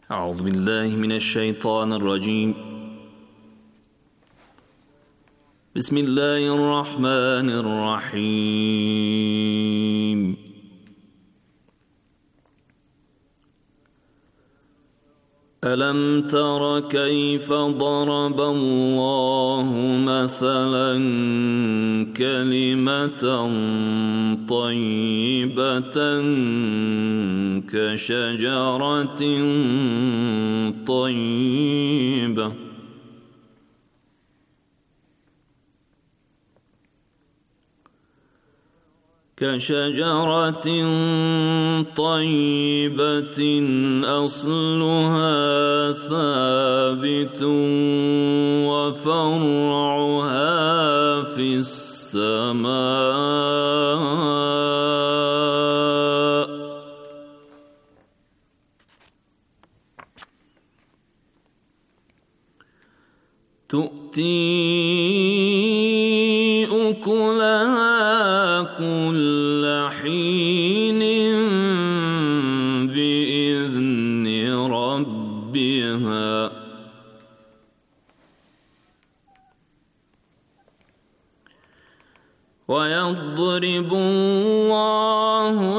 أعوذ بالله من الشيطان الرجيم. بسم الله الرحمن الرحيم. ألم تر كيف ضرب الله مثلا كلمة طيبة كشجرة طيبة أصلها ثابت وفرعها في السماء تؤتي أكلها كل حين بإذن ربها ويضرب الله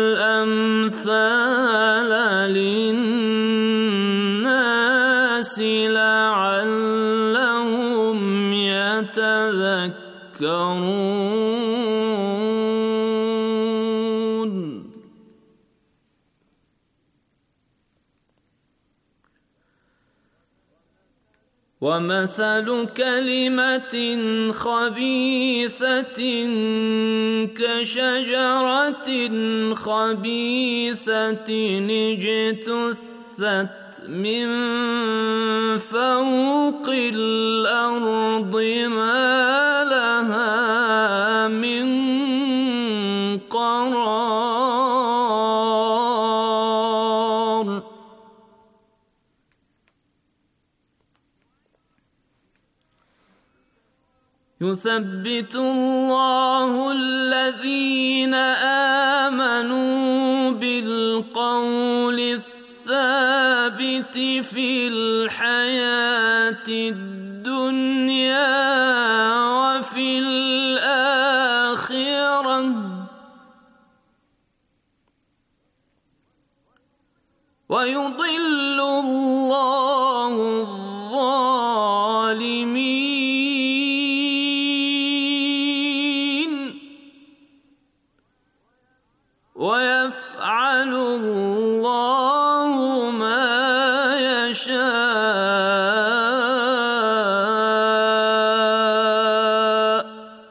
الأمثال للناس لعلهم يتذكرون. ومثل كلمة خبيثة كشجرة خبيثة اجتثت من فوق الأرض ما لها من قرار. يثبت الله الذين آمنوا بالقول الثابت في الحياة الدنيا وفي الآخرة ويضل الله الظالمين ويفعل الله ما يشاء.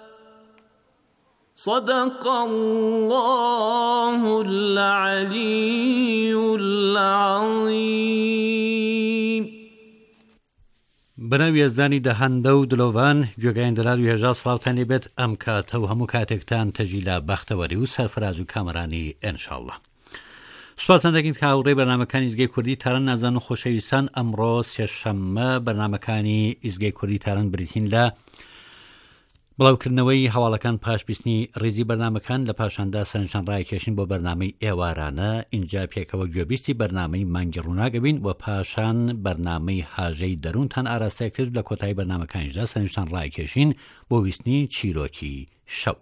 صدق الله العلي العظيم. بەناوی یەزدانی دەهەندە و دلۆڤان گوێگایان دەرار و هێژا سڵاوتان لێبێت ئەم کاتە و هەموو کاتێکتان تەژی لە بەختەوەری و سەرفراز و کامەرانی ئینشاءالله. سوپاسان دەکەین کە هاوڕێی بەرنامەکانی ئیزگەی کوردی تاران نازان و خۆشەویستان ئەمڕۆ سێشەممە بەرنامەکانی ئیزگەی کوردی تاران بریتین لە بڵاوکردنەوەی هەواڵەکان پاشبیستنی ڕێزی بەرنامەکان لە پاشاندا سەرنجشان ڕایکێشین بۆ بەرنامەی ئێوارانە اینجا پێکەوە گوێبیستی بەرنامەی مانگی ڕووناگەبین و پاشان بەرنامەی هاژەی دەروونتان ئاراستە کرد لە کۆتایی بەرنامەکانیشدا سەرنجشان ڕایکێشین بۆ ویستنی چیرۆکی شەو.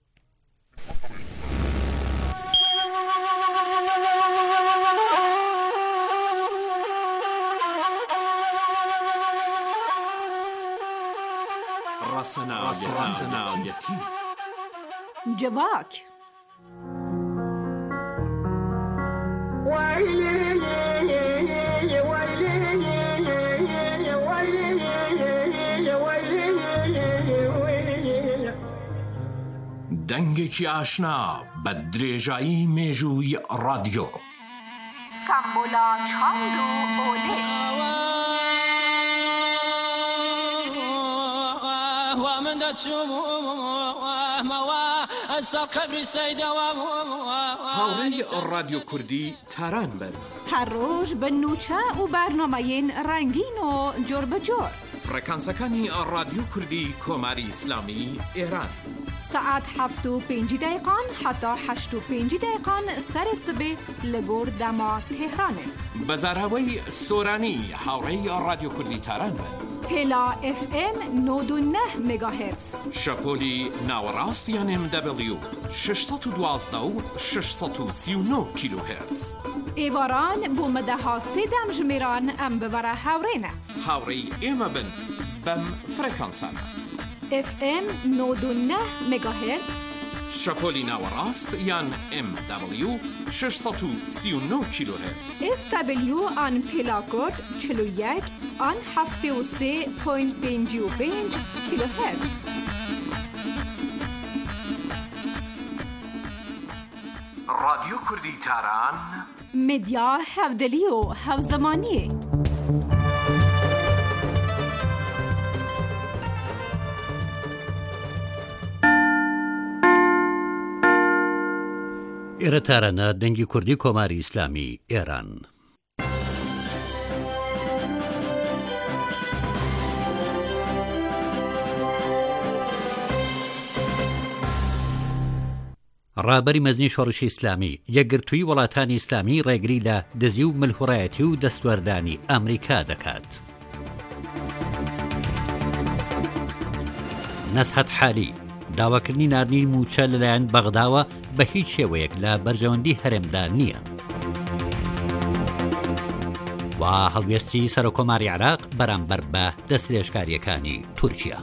ڕاسەناویەتی جواک دەنگێکی ئاشنا بە درێژایی مێژووی ڕادیۆ سامبۆلا چاند و ئۆلێ هاوڕێی ڕادیۆ کوردی تاران بن هەر ڕۆژ بە نوچە و بەرنامەیەن ڕەنگین و جۆر بەجۆر فرەکانسەکانی ڕادیۆ کوردی کۆماری ئیسلامی ئێران ساعت 7:05 حتی 8:05 سر سبه لگور دما تهرانه. بەزاراوەی سۆرانی هاوڕێی ڕادیۆ کوردی تاران بن. پلا FM 99 مگاهرتز. شەپۆلی ناوەڕاستیان MW 612 و 639 کیلوهرتز. ایواران بو مدەها سێدەم ژمێران ئەم ببەرە هاوڕێنە. هاوڕێی ئێمە بن بەم فرەکانسانە. FM 99 مگاهرتز. شەپۆلی ناوەڕاست یان MW 639 کیلوهرتز. SW آن پلاکۆد 41 آن 73.55 کیلوهرتز. رادیۆ کوردی تاران مدیا هەودلی و هەوزەمانیە. ئێرە تارانە دەنگی کوردی کۆماری ئیسلامی ئێران. ڕابەری مەزنی شۆڕشی ئیسلامی یەکگرتووی وڵاتانی ئیسلامی ڕێگری لە دزی و ملهوڕایەتی و دەستوەردانی ئەمریکا دەکات. نەسحەت حالی داواکردنی ناردنی موچە لەلایەن بەغداوە بە هیچ شێوەیەک لە بەرژەوەندی هەرێمدا نییە. و هەڵوێستی سەرۆکۆماری عێراق بەرامبەر بە دەستدرێژکاریەکانی تورکیا.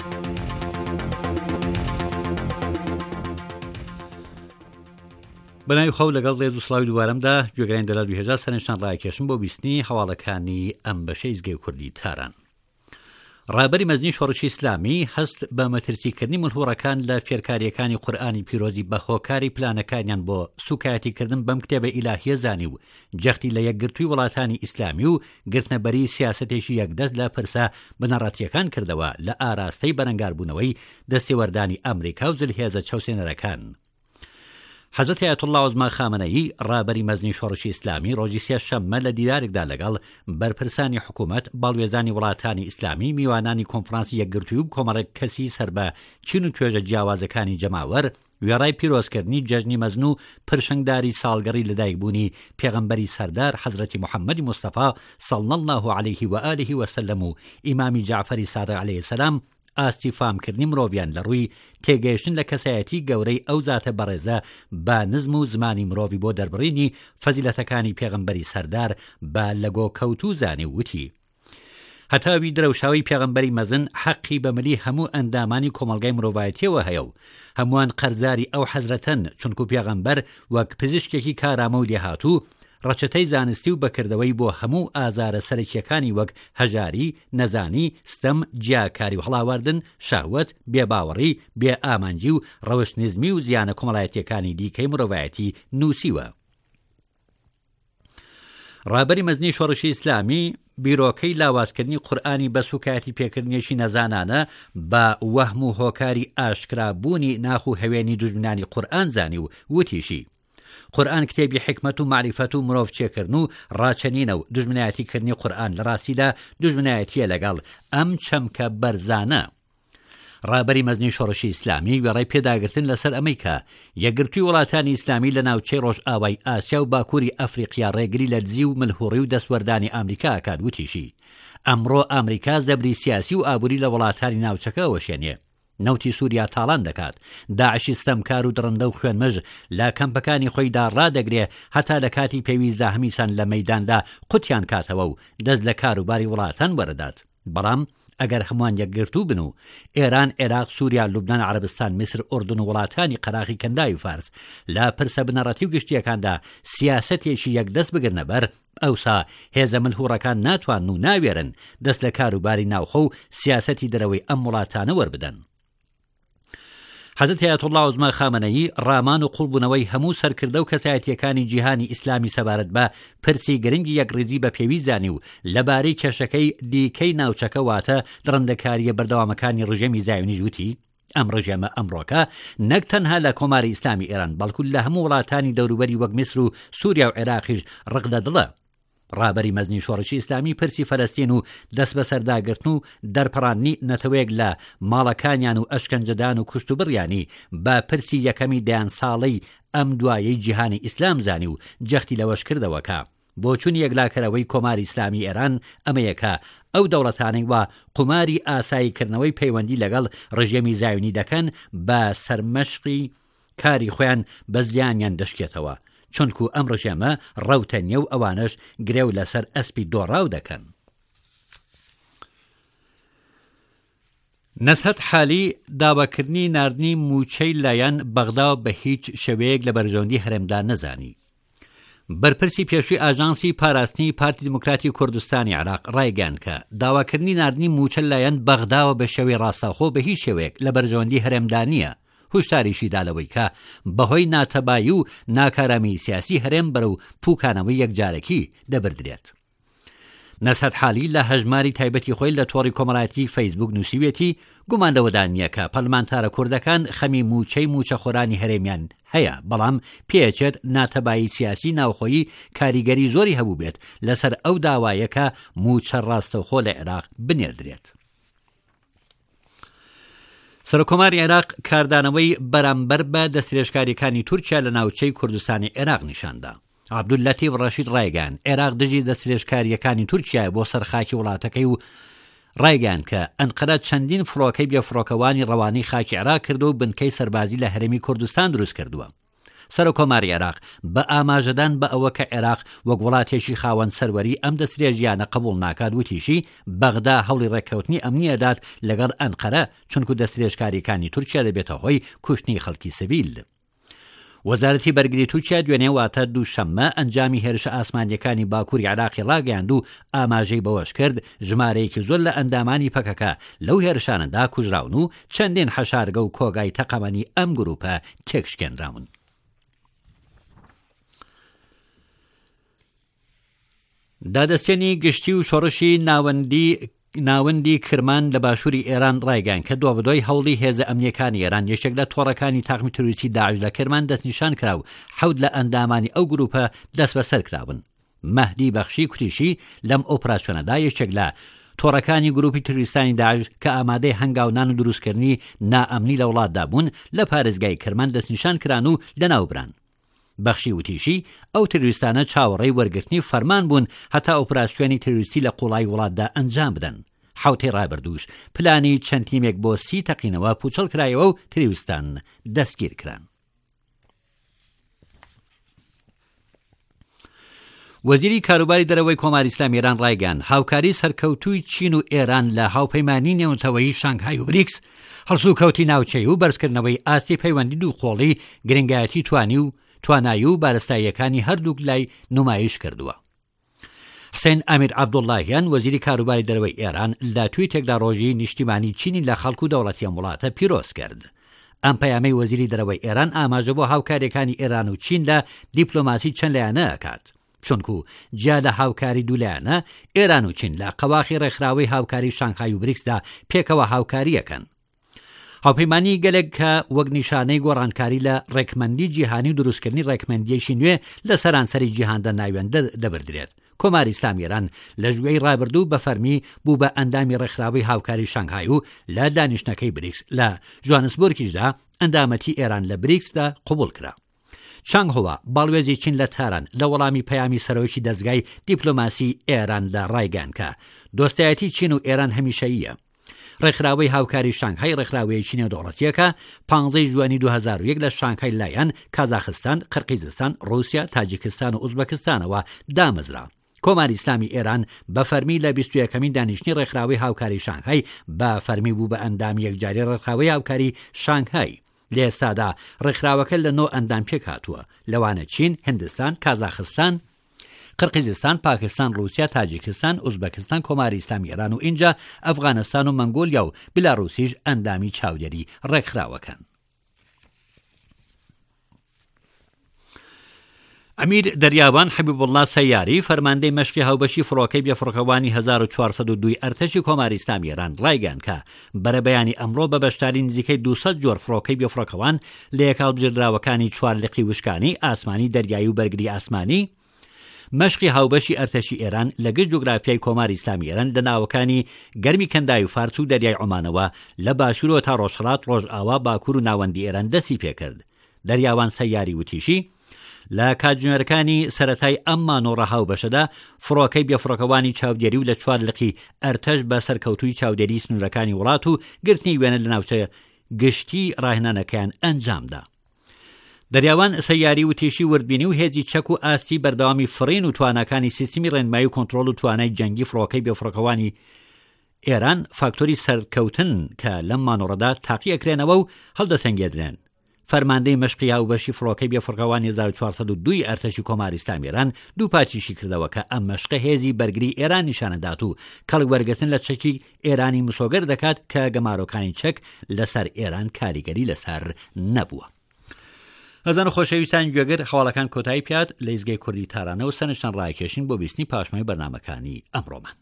بەناوی خەو لەگەڵ ڕێز و سڵاوی دووارەمدا گوێگرانی دەلال 2000 سەرنجتان ڕاکێشم بۆ بیستنی هەواڵەکانی ئەم بەشەی زگەی کوردی تاران. ڕابەری مەزنی شۆڕشی ئیسلامی هەست بە مەترسیکردنی ملهوڕەکان لە فێرکاریەکانی قورئانی پیرۆزی بە هۆکاری پلانەکانیان بۆ سوکایەتیکردن بەم کتێبە ئیلاهیە زانی و جەختی لە یەکگرتووی وڵاتانی ئیسلامی و گرتنەبەری سیاسەتێکی یەکدەست لە پرسە بنەڕەتیەکان کردەوە لە ئاراستەی بەرەنگاربوونەوەی دەستێوەردانی ئەمریکا و جلهێزە چەوسێنەرەکان. حەزرەتی ئایەتوڵڵا عوزما خامنەیی ڕابەری مەزنی شۆڕشی ئیسلامی ڕۆژی سێشەممە لە دیدارێکدا لەگەڵ بەرپرسانی حکوومەت باڵوێزانی وڵاتانی ئیسلامی میوانانی کۆنفرانسی یەکگرتووی و کۆمەڵێک کەسی سەر بە چین و توێژە جیاوازەکانی جەماوەر وێڕای پیرۆزکردنی جەژنی مەزن و پرشنگداری ساڵگەڕی لەدایکبوونی پێغەمبەری سەردار حەزرەتی محەممەدی مستەفا صلی الله عليه و آله وسلم و ئیمامی جعفەری سادق عەلەیهی السەلام ئاستی فامکردنی مرۆڤیان لە ڕووی تێگەیشتن لە کەسایەتی گەورەی ئەو زاتە بەڕێزە با نزم و زمانی مرۆڤی بۆ دەربڕینی فەزیلەتەکانی پێغەمبەری سەردار با لەگۆ کەوتو زانی وتی هەتاوی درەوشاوی پێغەمبەری مەزن حەقی بەمەلی هەموو ئەندامانی کۆمەڵگای مرۆڤایەتیەوە هەیە و هەمووان قەرزاری ئەو حەزرەتەن چونکو پێغەمبەر وەک پزیشکێکی کارامە و لێهاتوو ڕەچەتەی زانستی و بەکردەوەی بۆ هەموو ئازارە سەرەکیەکانی وەک هەژاری، نەزانی، ستەم، جیاکاری و هەڵاوەردن، شاوەت، بێباوەڕی، بێ ئامانجی و ڕەوشنیزمی و زیانە کۆمەڵایەتیەکانی دیکەی مرۆڤایەتی نووسیوە. ڕابەری مەزنی شۆڕشی ئیسلامی بیرۆکەی لاوازکردنی قورئانی بە سوکایەتی پێکردنیەشی نەزانانە بە وەهم و هۆکاری ئاشکرابوونی ناخ و هەوێنی دوژمنانی قورئان زانی و وتیشی قورئان کتێبی حکمت و معریفەت و مرۆڤ چێکردن و ڕاچەنینە و دوژمنایەتیکردنی قورئان لە ڕاستیدا دوژمنایەتیە لەگەڵ ئەم چەمکە بەرزانە. ڕابەری مەزنی شۆڕشی ئیسلامی وێڕای پێداگرتن لەسەر ئەمریکا یەکگرتووی وڵاتانی ئیسلامی لە ناوچەی ڕۆژئاوای ئاسیا و باکووری ئەفریقیا ڕێگری لە دزی و ملهوڕی و دەستوەردانی ئەمریکا ئەکات وتیشی ئەمڕۆ ئەمریکا زەبری سیاسی و ئابووری لە وڵاتانی ناوچەکە وەشێنێ. نەوتی سووریا تاڵان دەکات، داعشی ستەمکار و دڕندە و خوێنمەژ لە کەمپەکانی خۆیدا ڕادەگرێ هەتا لە کاتی پێویستدا هەمیسان لە مەیداندا قوتیان کاتەوە و دەست لە کاروباری وڵاتان وەرەدات. بەڵام ئەگەر هەمووان یەکگرتوو بن و ئێران، عێراق، سووریا، لوبنان، عەرەبستان، میسر، ئوردون و وڵاتانی قەراقی کەندای و فارس لە پرسە بنەڕەتی و گشتیەکاندا سیاسەتێکی یەکدەست بگرنە بەر، ئەوسا هێزە ملهوڕەکان ناتوان و ناوێرن دەست لە کاروباری ناوخۆ و سیاسەتی دەرەوەی ئەم وڵاتانە وەربدەن. حەزرەتی ئایەتوڵڵا عوزما خامنەیی ڕامان و قوڵبوونەوەی هەموو سەرکردە و کەسایەتیەکانی جیهانی ئیسلامی سەبارەت بە پرسی گرنگی یەکڕێزی بە پێویست زانی و لەبارەی کێشەکەی دیکەی ناوچەکە واتە درەندەکاریە بەردەوامەکانی ڕژێمی زایۆنیش وتی ئەم ڕژێمە ئەمڕۆکە نەک تەنها لە کۆماری ئیسلامی ئێران بەڵکو لە هەموو وڵاتانی دەوروبەری وەک میسر و سووریا و عێراقیش ڕقدەدڵە. ڕابەری مەزنی شۆڕشی ئیسلامی پرسی فەلەستین و دەست بە سەرداگرتن و دەرپەڕاندنی نەتەوەیەک لە ماڵەکانیان و ئەشکەنجەدان و کوشت و بڕیانی بە پرسی یەکەمی دەیان ساڵەی ئەم دوایەی جیهانی ئیسلام زانی و جەختی لەوەش کردەوەکە بۆچوون یەکلاکەرەوەی کۆماری ئیسلامی ئێران ئەمەیەکە ئەو دەوڵەتانەی وا قوماری ئاساییکردنەوەی پەیوەندی لەگەڵ ڕژێمی زایونی دەکەن بە سەرمەشقی کاری خۆیان بە زیانیان دەشکێتەوە چونکو ئەم ڕژێمە ڕەوتە نیە و ئەوانش گرێو لەسەر ئەسپی دۆڕاو دەکەن. نەسهەت حالی داواکردنی ناردنی موچەی لایەن بەغدا بە هیچ شەوەیەک لە بەرژەوەندی هەرێمدا نەزانی. بەرپرسی پێشووی ئاژانسی پاراستنی پارتی دموکراتی کوردستانی عراق ڕایگەیاند کە داواکردنی ناردنی موچە لایەن بەغداوە بە شێوەی ڕاستەوخۆ بە هیچ شێوەیەک لە بەرژەوەندی هەرێمدا نییە، هوشداریشی دالەوەی کە بەهۆی ناتەبایی و ناکارامی سیاسی هەرێم بەرەو پووکانەوەی یەکجارەکی دەبردرێت. نەسهەت حالی لە هەژماری تایبەتی خۆی لە تۆڕی کۆمەڵایەتی فەیسبوک نووسیوێتی گوماندەوەدا نییە کە پەرلەمانتارە کوردەکان خەمی موچەی موچەخۆرانی هەرێمیان هەیە، بەڵام پێچێت ناتەبایی سیاسی ناوخۆیی کاریگەری زۆری هەبوو بێت لەسەر ئەو داوایەکە موچە ڕاستەوخۆ لە عێراق بنێردرێت. سەرۆکۆماری عێراق کاردانەوەی بەرامبەر بە دەستدرێژکاریەکانی تورکیا لە ناوچەی کوردستانی عێراق نیشاندا. عەبدولەتیف ڕەشید ڕایگەیاند عێراق دژی دەستدرێژکاریەکانی تورکیای بۆ سەرخاکی وڵاتەکەی و ڕایگەیاند کە ئەنقەرە چەندین فڕۆکەی بێفڕۆکەوانی ڕەوانەی خاکی عێراق کردو و بنکەی سەربازی لە هەرێمی کوردستان دروست کردووە. سەرۆکۆماری عێراق بە ئاماژەدان بە ئەوە کە عێراق وەک وڵاتێکی خاوەن سەروەری ئەم دەستدرێژیانە قبوڵ ناکات وتیشی بەغدا هەوڵی ڕێککەوتنی ئەمنیەدات لەگەڵ ئەنقەرە چونکو دەستدرێژکاریەکانی تورکیا دەبێتە هۆی کوشتنی خەڵکی سڤیل. وەزارەتی بەرگری تورکیا دوێنێ واتە دووشەممە ئەنجامی هێرشە ئاسمانیەکانی باکووری عێراقی ڕاگەیاند و ئاماژەی بەوەش کرد ژمارەیەکی زۆر لە ئەندامانی پەکەکە لەو هێرشانەدا کوژراون و چەندین حەشارگە و کۆگای تەقەمەنی ئەم گروپە تێکشکێنراون. دادەستێنی گشتی و شۆڕشی ناوەندی کرمان لە باشووری ئێران ڕایگەیاند کە دوابدۆی هەوڵی هێزە ئەمنیەکانی ئێران یەکێک لە تۆڕەکانی تاقمی تروریستی داعش لە کرمان دەستنیشان کرا و حەوت لە ئەندامانی ئەو گروپە دەست بەسەر کراون. مەهدی بەخشی کوتیشی لەم ئۆپراسیۆنەدا یەکێک لە تۆڕەکانی گروپی تروریستانی داعش کە ئامادەی هەنگاونان و دروستکردنی نائەمنی لە وڵاتدا بوون لە پارێزگای کرمان دەستنیشان کران و لەناوبران. بەخشی وتیشی ئەو تروریستانە چاوەڕێی وەرگرتنی فەرمان بوون هەتا ئۆپراسیۆنی تروریستی لە قوڵای وڵاتدا ئەنجام بدەن. حوتەی ڕابردووش پلانی چەند تیمێک بۆ 30 تەقینەوە پوچەڵ کرایەوە و تروریستان دەستگیر کران. وەزیری کاروباری دەرەوەی کۆماری ئیسلامی ئێران ڕایگەیاند هاوکاری سەرکەوتووی چین و ئێران لە هاوپەیمانی نێونەتەوەیی شانگهای و بریکس هەڵسوو کەوتی ناوچەی و بەرزکردنەوەی ئاستی پەیوەندی دووقۆڵی گرنگایەتی توانایی و بارستاییەکانی هەردووک لای نمایش کردووە. حسین ئامیر عەبدوڵڵاهیان وەزیری کاروباری دەرەوەی ئێران لە تویتێکدا ڕۆژی نیشتیمانی چینی لە خەڵک و دەوڵەتی ئەم وڵاتە پیرۆز کرد. ئەم پەیامەی وەزیری دەرەوەی ئێران ئاماژە بۆ هاوکاریەکانی ئێران و چین لە دیپلۆماسی چەند لایەنە ئەکات، چونکو جیا لە هاوکاری دوولایەنە ئێران و چین لە قەواخی ڕێکخراوەی هاوکاری شانگهای و بریکسدا پێکەوە هاوکاریەکەن. هاوپەیمانی گەلێک کە وەک نیشانەی گۆڕانکاری لە ڕێکمەندی جیهانی و دروستکردنی ڕێکمەندیەکی نوێ لە سەرانسەری جیهاندا ناوێندە دەبردرێت. کۆماری ئیسلامی ئێران لە ژوێی ڕابردوو بە فەرمی بوو بە ئەندامی ڕێکخراوەی هاوکاری شانگهای و لە دانیشتنەکەی بریکس لە جوانسبۆرگیشدا ئەندامەتی ئێران لە بریکسدا قبول کرا. چانگ هۆوا باڵوێزی چین لە تاران لە وەڵامی پەیامی سەرۆکی دەستگای دیپلۆماسی ئێراندا ڕایگەیاند کە دۆستایەتی چین و ئێران هەمیشەییە. ڕێکخراوەی هاوکاری شانگهای ڕێکخراوەیەکی نێودەوڵەتیەکە 15 جوانی 2001 لە شانگهای لایەن کازاخستان، قرقیزستان، رووسیا، تاجیکستان و ئوزبەکستانەوە دامەزرا. کۆماری ئیسلامی ئێران بە فەرمی لە 21مین دانیشتنی ڕێکخراوەی هاوکاری شانگهای بە فەرمی بوو بە ئەندامی یەکجاری ڕێکخراوەی هاوکاری شانگهای. لە ئێستادا ڕێکخراوەکە لە 9 ئەندام پێک هاتووە، لەوانە چین، هندستان، کازاخستان، قرقیزستان، پاکستان، رووسیا، تاجیکستان، ئوزبەکستان، کۆماری ئیسلامی ئێران و ئینجا، ئەفغانستان و مەنگۆلیا و بیلاڕوسیش ئەندامی چاودێری ڕێکخراوەکەن. ئەمیر دەریابان حەبیبوڵڵا سەیاری فەرماندەی مەشقی هاوبەشی فڕۆکەی بێفڕۆکەوانی 1402 ئەرتەشی کۆماری ئیسلامی ئێران ڕایگەیاند کە بەرەبەیانی ئەمڕۆ بە بەشداری نزیکەی 200 جۆر فڕۆکەی بێفڕۆکەوان لە یەکاڵبژێردراوەکانی 4 لقی وشکانی، ئاسمانی، دەریایی و بەرگری ئاسمانی مەشقی هاوبەشی ئەرتەشی ئێران لەگەر جوگرافیای کۆماری ئیسلامی ئێران لە ناوەکانی گەرمی کەندای و فارس و دەریای عومانەوە لە باشوورەوە تا ڕۆژهەڵات ڕۆژئاوا باکوور و ناوەندی ئێران دەستی پێکرد. دەریاوان سەیاری وتیشی لە کاتژمێرەکانی سەرەتای ئەم مانۆڕە هاوبەشەدا فڕۆکەی بێفڕۆکەوانی چاودێری و لە چوار لقی ئەرتەش بە سەرکەوتووی چاودێری سنوورەکانی وڵات و گرتنی وێنە لە ناوچە گشتی ڕاهێنانەکەیان ئەنجامدا. دەریاوان سەیاری و تێشی وردبینی و هێزی چەک و ئاستی بەردەوامی فڕین و توانەکانی سیستمی ڕێنمایی و کۆنتڕۆڵ و توانای جەنگی فڕۆکەی بێفڕۆکەوانی ئێران فاکتۆری سەرکەوتن کە لەم مانۆڕەدا تاقی ئەکرێنەوە و هەڵدەسەنگێدرێن. فەرماندەی مەشقی هاوبەشی فڕۆکەی بێفڕۆکەوانی 1402 ئەرتەشی کۆماری ئیسلامی ئێران دوو پاچیشی کردەوە کە ئەم مەشقە هێزی بەرگری ئێران نیشانەدات و کەڵک وەرگرتن لە چەکی ئێرانی مسۆگەر دەکات کە گەمارۆکانی چەک لەسەر ئێران کاریگەری لەسەر نەبووە. هەزان خۆشەویستان گوێگر هەواڵەکان کۆتایی پێات لە ئیزگەی کوردی تارانە و سەرنجتان ڕایکێشین بۆ بیستنی پاشمای بەرنامەکانی ئەمڕۆمان.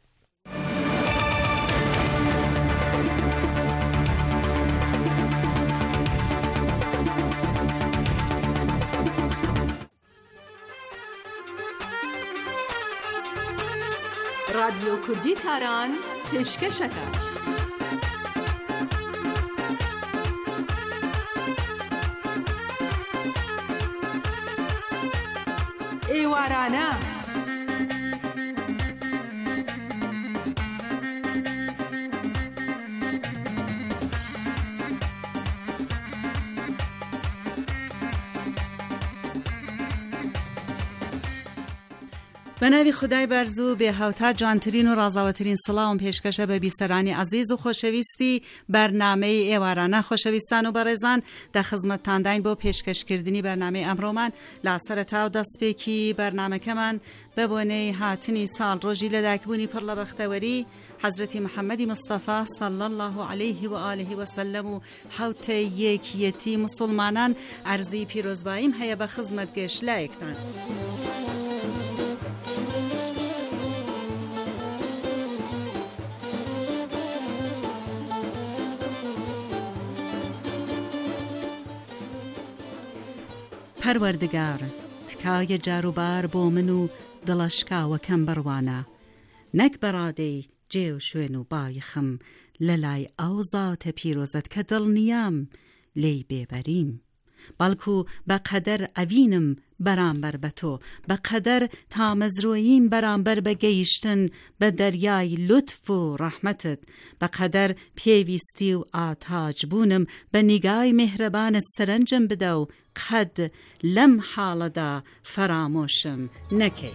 رادیۆ کوردی تاران پێشکەشەکە. ئێوارانە بەناوی خودای بەرزوو بێ هەوتا جوانترین و ڕازاوەترین سڵاوم پێشکەشە بە بیسەرانی عەزیز و خۆشەویستی بەرنامەی ئێوارانە. خۆشەویستان و بەڕێزان دە خزمەتتانداین بۆ پێشکەشکردنی بەرنامەی ئەمڕۆمان لە سەرەتا و دەستپێکی بەرنامەکەمان بە بۆنەی هاتنی ساڵ ڕۆژی لەدایکبوونی پڕ لە بەختەوەری حەزرەتی محەممەدی مستەفا صلی الله عليه و آله وسلم و حوتە یەکیەتی مسلمانان عەرزی پیرۆزباییم هەیە بە خزمەت گەشلایەکتان. پەروەردگار تکایە جاروبار بۆ من و دڵەشکاوەکەم بڕوانە، نەک بەڕادەی جێ و شوێن و بایخم لە لای ئەو زاتە پیرۆزت کە دڵنیام لێی بێبەریم، بەڵکو بە قەدەر ئەوینم بەرامبەر بە تۆ، بە قەدەر تامەزرۆییم بەرامبەر بە گەیشتن بە دەریای لوتف و ڕەحمەتت، بە قەدەر پێویستی و ئاتاج بوونم بە نیگای مهرەبانت سەرنجم بدە و قەد لەم حاڵەدا فەرامۆشم نەکەی.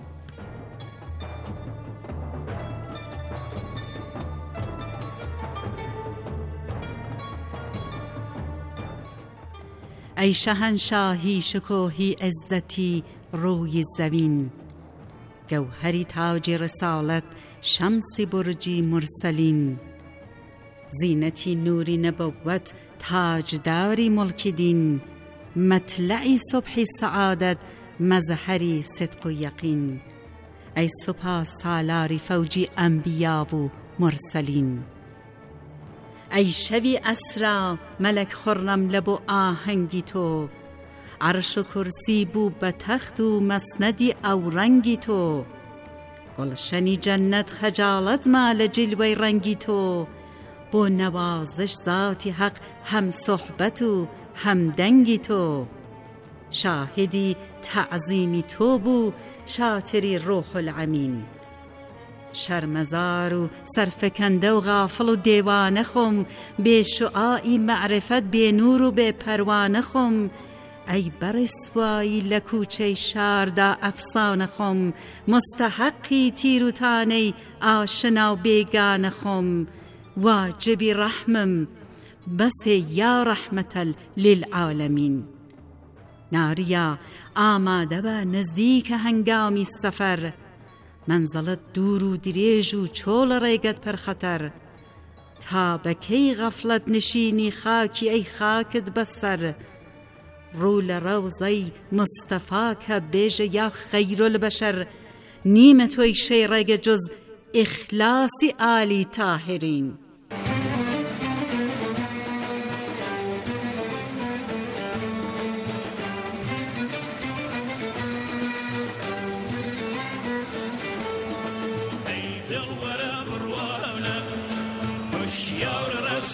ای شهنشاهی شکوهی عزتی روی زمین، گوهری تاج رسالت شمس برجی مرسلین، زینتی نوری نبوت تاجداری ملک دین، مطلعی صبح سعادت مظهری صدق و یقین، ای سپاس سالاری فوجی انبیا و مرسلین، ای شوی اسرا ملک خرم لب و آهنگی تو، عرش و کرسی بو به تخت و مسندی او رنگی تو، گلشنی جنت خجالت مال جلوه رنگی تو، بو نوازش ذاتی حق هم صحبت و هم دنگی تو، شاهدی تعظیمی تو بو شاطری روح العمین، شرمزار و سرفکنده و غافل و دیوانه خم، بی شعاعی معرفت بی نور و بی پروانه خم، ای برسوایی لکوچه شاردا افسانه خم، مستحقی تیروتانی آشنا و بیگانه خم، واجبی رحمم بس یا رحمت للعالمین. ناریا آماده به نزدیک هنگامی سفر، منزلت دور و دریج و چول ریگت پر خطر، تا بکی غفلت نشینی خاکی ای خاکت بسر، رول روزی مصطفی که بیج یا خیر البشر، نیم توی شیرگ جز اخلاصی آلی طاهرین.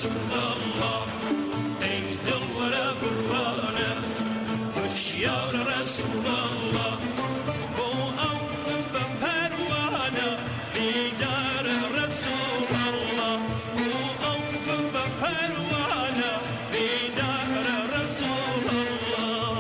رسول الله ای دل وره بروانه هوشیار رسول الله بو او به پروانه بیدار رسول الله بو او به پروانه بیدار رسول الله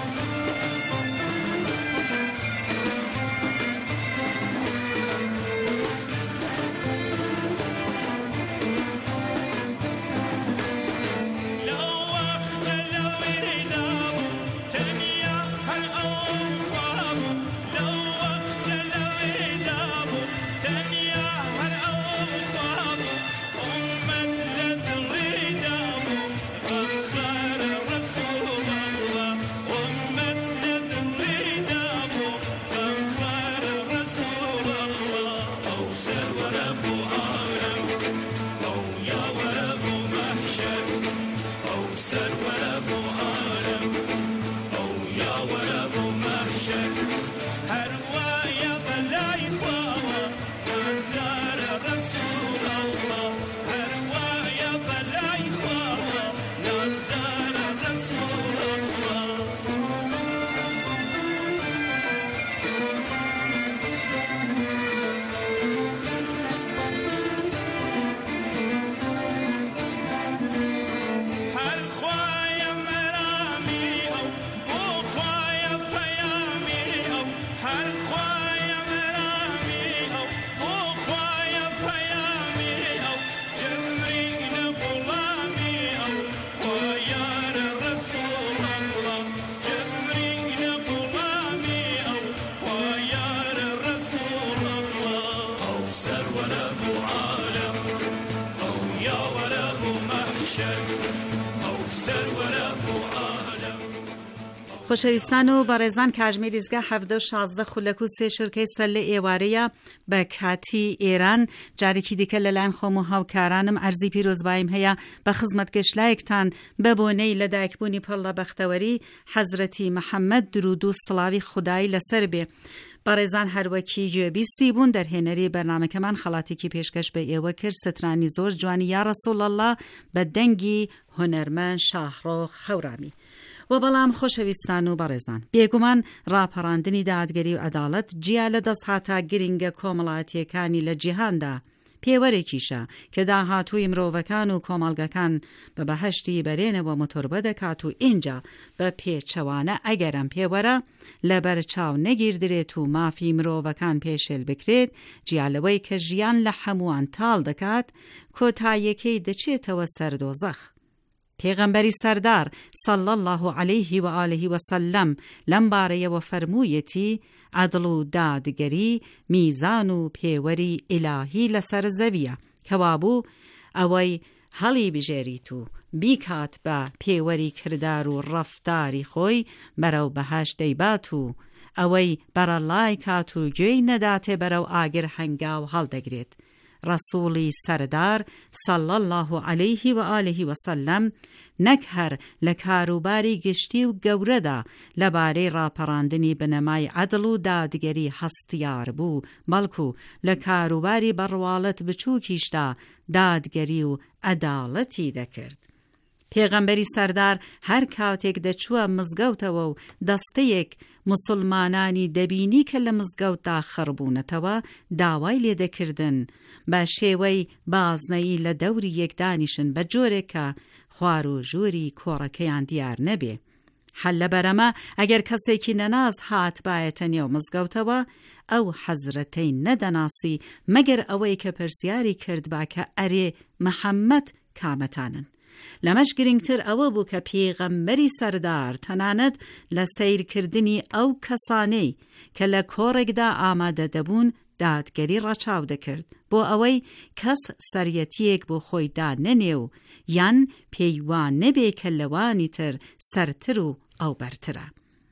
خۆشەویستان و بەڕێزان کاژمێر ئیزگا 16 خولەک و 3 شرکەی سەر لە ئێوارەیە بە کاتی ئێران جارێکی دیکە لەلایەن خۆم و هاوکارانم عەرزی پیرۆزباییم هەیە بە خزمەتگەشتلایەکتان بە بۆنەی لەدایکبوونی پڕ لە بەختەوەری حەزرەتی محەممەد درود و سڵاوی خودایی لەسەر بێ. بەڕێزان هەروەکی گوێبیستی بوون دەرهێنەری بەرنامەکەمان خەڵاتێکی پێشکەش بە ئێوە کرد سترانی زۆر جوانی یا ڕەسوڵ الله بە دەنگی هونەرمەند شاهڕۆخ هەورامی. و بەڵام خۆشەویستان و بەڕێزان بێگومان ڕاپەڕاندنی دادگەری و عەداڵەت جیا لە دەستهاتە گرنگە کۆمەڵایەتیەکانی لە جیهاندا پێوەرێکیشە کە داهاتووی مرۆڤەکان و کۆمەڵگەکان بە بەهەشتی بەرێنەوە مۆتۆربە دەکات و ئینجا بە پێچەوانە ئەگەرم پێوەرە لەبەر چاو نەگیردرێت و مافی مرۆڤەکان پێشێل بکرێت جیالەوەی کە ژیان لە هەمووان تاڵ دەکات کۆتاییەکەی دەچێتەوە سەر دۆزەخ. پێغەمبەری سەردار صلی الله علیه و آله و سلم لەم بارەیەوە فەرموویەتی عەدڵ و دادگەری میزان و پێوەری ئیلاهی لەسەر زەویە کەوابوو ئەوەی هەڵی بژێریت و بیکات بە پێوەری کردار و ڕەفتاری خۆی بەرەو بەهەش دەیبات و ئەوەی بەرەڵای کات و گوێی نەداتێ بەرەو ئاگر هەنگاو هەڵدەگرێت. ڕەسووڵی سەردار صلی الله علیه و آله و سلم نەک هەر لە کاروباری گشتی و گەورەدا لەبارەی ڕاپەڕاندنی بنەمای عەدڵ و دادگەری هەستیار بوو بەڵکو لە کاروباری بەڕواڵەت بچووکیشدا دادگەری و عەداڵەتی دەکرد. پێغەمبەری سەردار هەر کاتێک دەچووە مزگەوتەوە و دەستەیەک مسلمانانی دەبینی کە لە مزگەوتدا خڕبوونەتەوە داوای لێدەکردن بە شێوەی بازنەیی لە دەوری یەکدانیشن بە جۆرێک کە خوار و ژووری کۆڕەکەیان دیار نەبێ. هەل لە بەرەمە ئەگەر کەسێکی نەناز هات بایەتە نێو مزگەوتەوە ئەو حەزرەتەی نەدەناسی مەگەر ئەوەی کە پرسیاری کرد با کە ئەرێ محەممەد کامەتانن. لەمەش گرنگتر ئەوە بوو کە پێغەمبەری سەردار تەنانەت لە سیرکردنی ئەو کەسانەی کە لە کۆڕێکدا ئامادە دەبوون دادگەری ڕەچاو دەکرد بۆ ئەوەی کەس سەریەتیەک بۆ خۆی دانەنێ و یان پێیوان نەبێ کە لەوانی تر سەرتر و ئەو بەرترە.